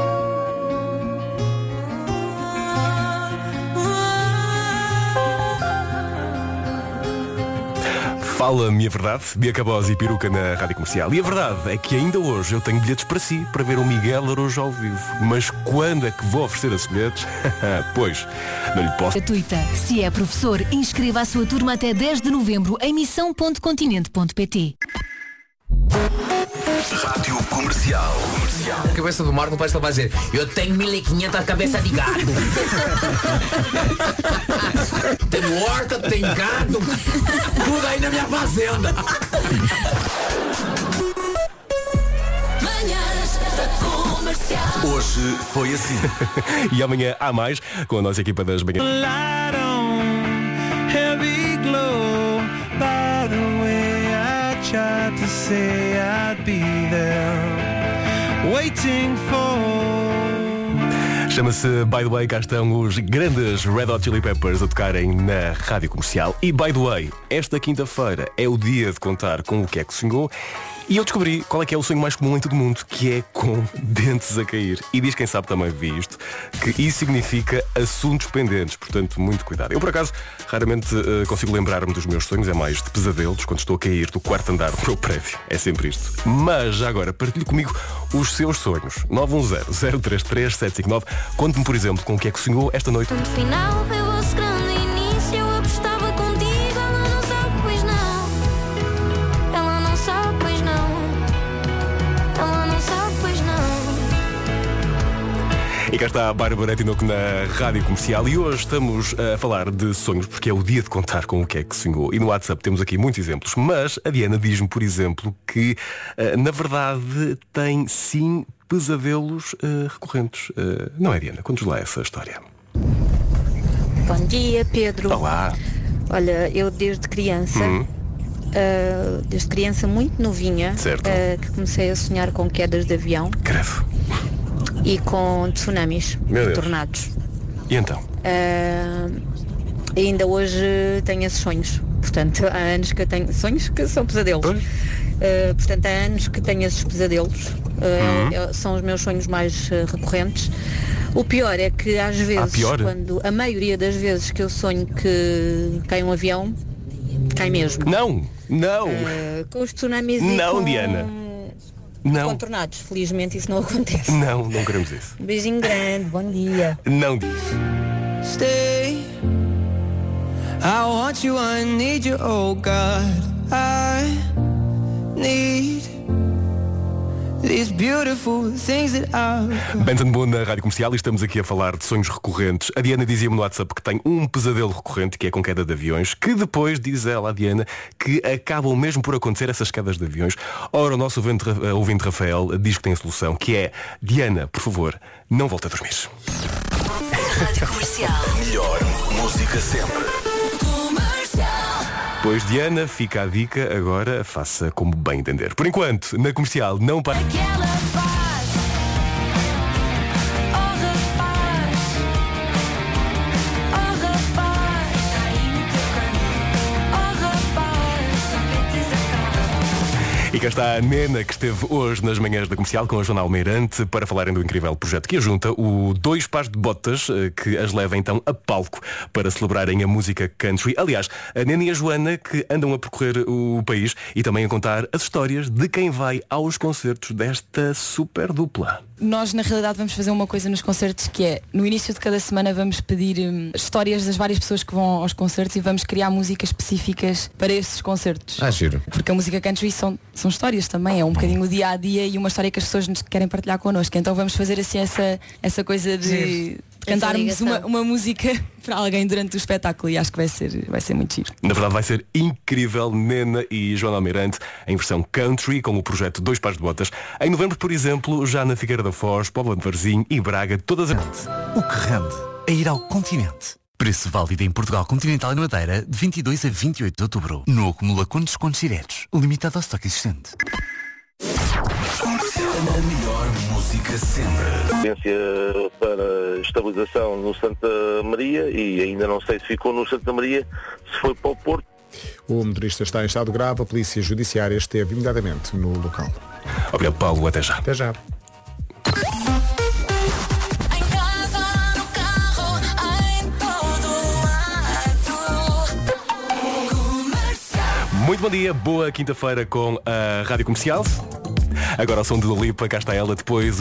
Fala-me a verdade, Bia Cabos e Peruca na Rádio Comercial. E a verdade é que ainda hoje eu tenho bilhetes para si, para ver o Miguel Araújo ao vivo. Mas quando é que vou oferecer esses bilhetes? Pois, não lhe posso. Gratuita. Se é professor, inscreva a sua turma até 10 de novembro em missão.continente.pt. Rádio Comercial. A cabeça do Marco parece que ele vai dizer: eu tenho 1500 cabeça de gado. Tenho horta, tenho gado, tudo aí na minha fazenda. Hoje foi assim. E amanhã há mais com a nossa equipa das manhãs. Chama-se By The Way, cá estão os grandes Red Hot Chili Peppers a tocarem na Rádio Comercial. E By The Way, esta quinta-feira é o dia de contar com o que é que sonhou. E eu descobri qual é que é o sonho mais comum em todo o mundo, que é com dentes a cair. E diz quem sabe também vi isto, que isso significa assuntos pendentes, portanto muito cuidado. Eu por acaso raramente consigo lembrar-me dos meus sonhos, é mais de pesadelos, quando estou a cair do quarto andar do meu prédio. É sempre isto. Mas já agora, partilhe comigo os seus sonhos. 910-033-759. Conte-me, por exemplo, com o que é que sonhou esta noite. No final foi o vosso grande início, eu apostava contigo, ela não sabe, pois não. Ela não sabe, pois não. Ela não sabe, pois não. E cá está a Bárbara Tinoco na Rádio Comercial e hoje estamos a falar de sonhos porque é o dia de contar com o que é que sonhou. E no WhatsApp temos aqui muitos exemplos, mas a Diana diz-me, por exemplo, que na verdade tem sim pesadelos recorrentes. Não é, Diana? Conta-nos lá essa história. Bom dia, Pedro. Olá. Olha, eu desde criança, muito novinha, que comecei a sonhar com quedas de avião. Credo. E com tsunamis, tornados. E então? Ainda hoje tenho esses sonhos. Portanto, há anos que eu tenho sonhos que são pesadelos. Portanto, há anos que tenho esses pesadelos. São os meus sonhos mais recorrentes. O pior é que às vezes, a maioria das vezes que eu sonho que cai um avião, cai mesmo. Não. Com os tsunamis não, e Diana. Não. Com tornados. Felizmente isso não acontece. Não queremos isso. Um beijinho grande, bom dia. Não. Stay. I want you, I need you, oh God. I need these beautiful things that I've got. Benton Boone na Rádio Comercial e estamos aqui a falar de sonhos recorrentes. A Diana dizia-me no WhatsApp que tem um pesadelo recorrente, que é com queda de aviões, que depois, diz ela, a Diana, que acabam mesmo por acontecer essas quedas de aviões. Ora, o nosso ouvinte Rafael diz que tem a solução, que é: Diana, por favor, não volte a dormir. Rádio Comercial. Melhor música sempre. Pois, Diana, fica a dica, agora faça como bem entender. Por enquanto, na Comercial, não para... E cá está a Nena, que esteve hoje nas manhãs da Comercial com a Joana Almeirante para falarem do incrível projeto que a junta, o Dois Pares de Botas, que as leva então a palco para celebrarem a música country. Aliás, a Nena e a Joana que andam a percorrer o país e também a contar as histórias de quem vai aos concertos desta super dupla. Nós, na realidade, vamos fazer uma coisa nos concertos que é, no início de cada semana vamos pedir histórias das várias pessoas que vão aos concertos e vamos criar músicas específicas para esses concertos. Giro. Porque a música country são histórias também, é um bocadinho o dia-a-dia e uma história que as pessoas nos querem partilhar connosco. Então vamos fazer assim essa coisa de cantarmos uma música para alguém durante o espetáculo e acho que vai ser muito giro. Na verdade vai ser incrível. Nena e Joana Almeirante em versão country com o projeto Dois Pares de Botas. Em novembro, por exemplo, já na Figueira da Foz, Póvoa de Varzim e Braga, todas as... O que rende é ir ao continente. Preço válido em Portugal Continental e na Madeira de 22 a 28 de outubro. No acumula com descontos diretos. Limitado ao estoque existente. A melhor música sempre. Tendência para estabilização no Santa Maria e ainda não sei se ficou no Santa Maria, se foi para o Porto. O motorista está em estado grave, a Polícia Judiciária esteve imediatamente no local. Obrigado, Paulo, até já. Até já. Muito bom dia, boa quinta-feira com a Rádio Comercial. Agora ao som de Dua Lipa, cá está ela depois.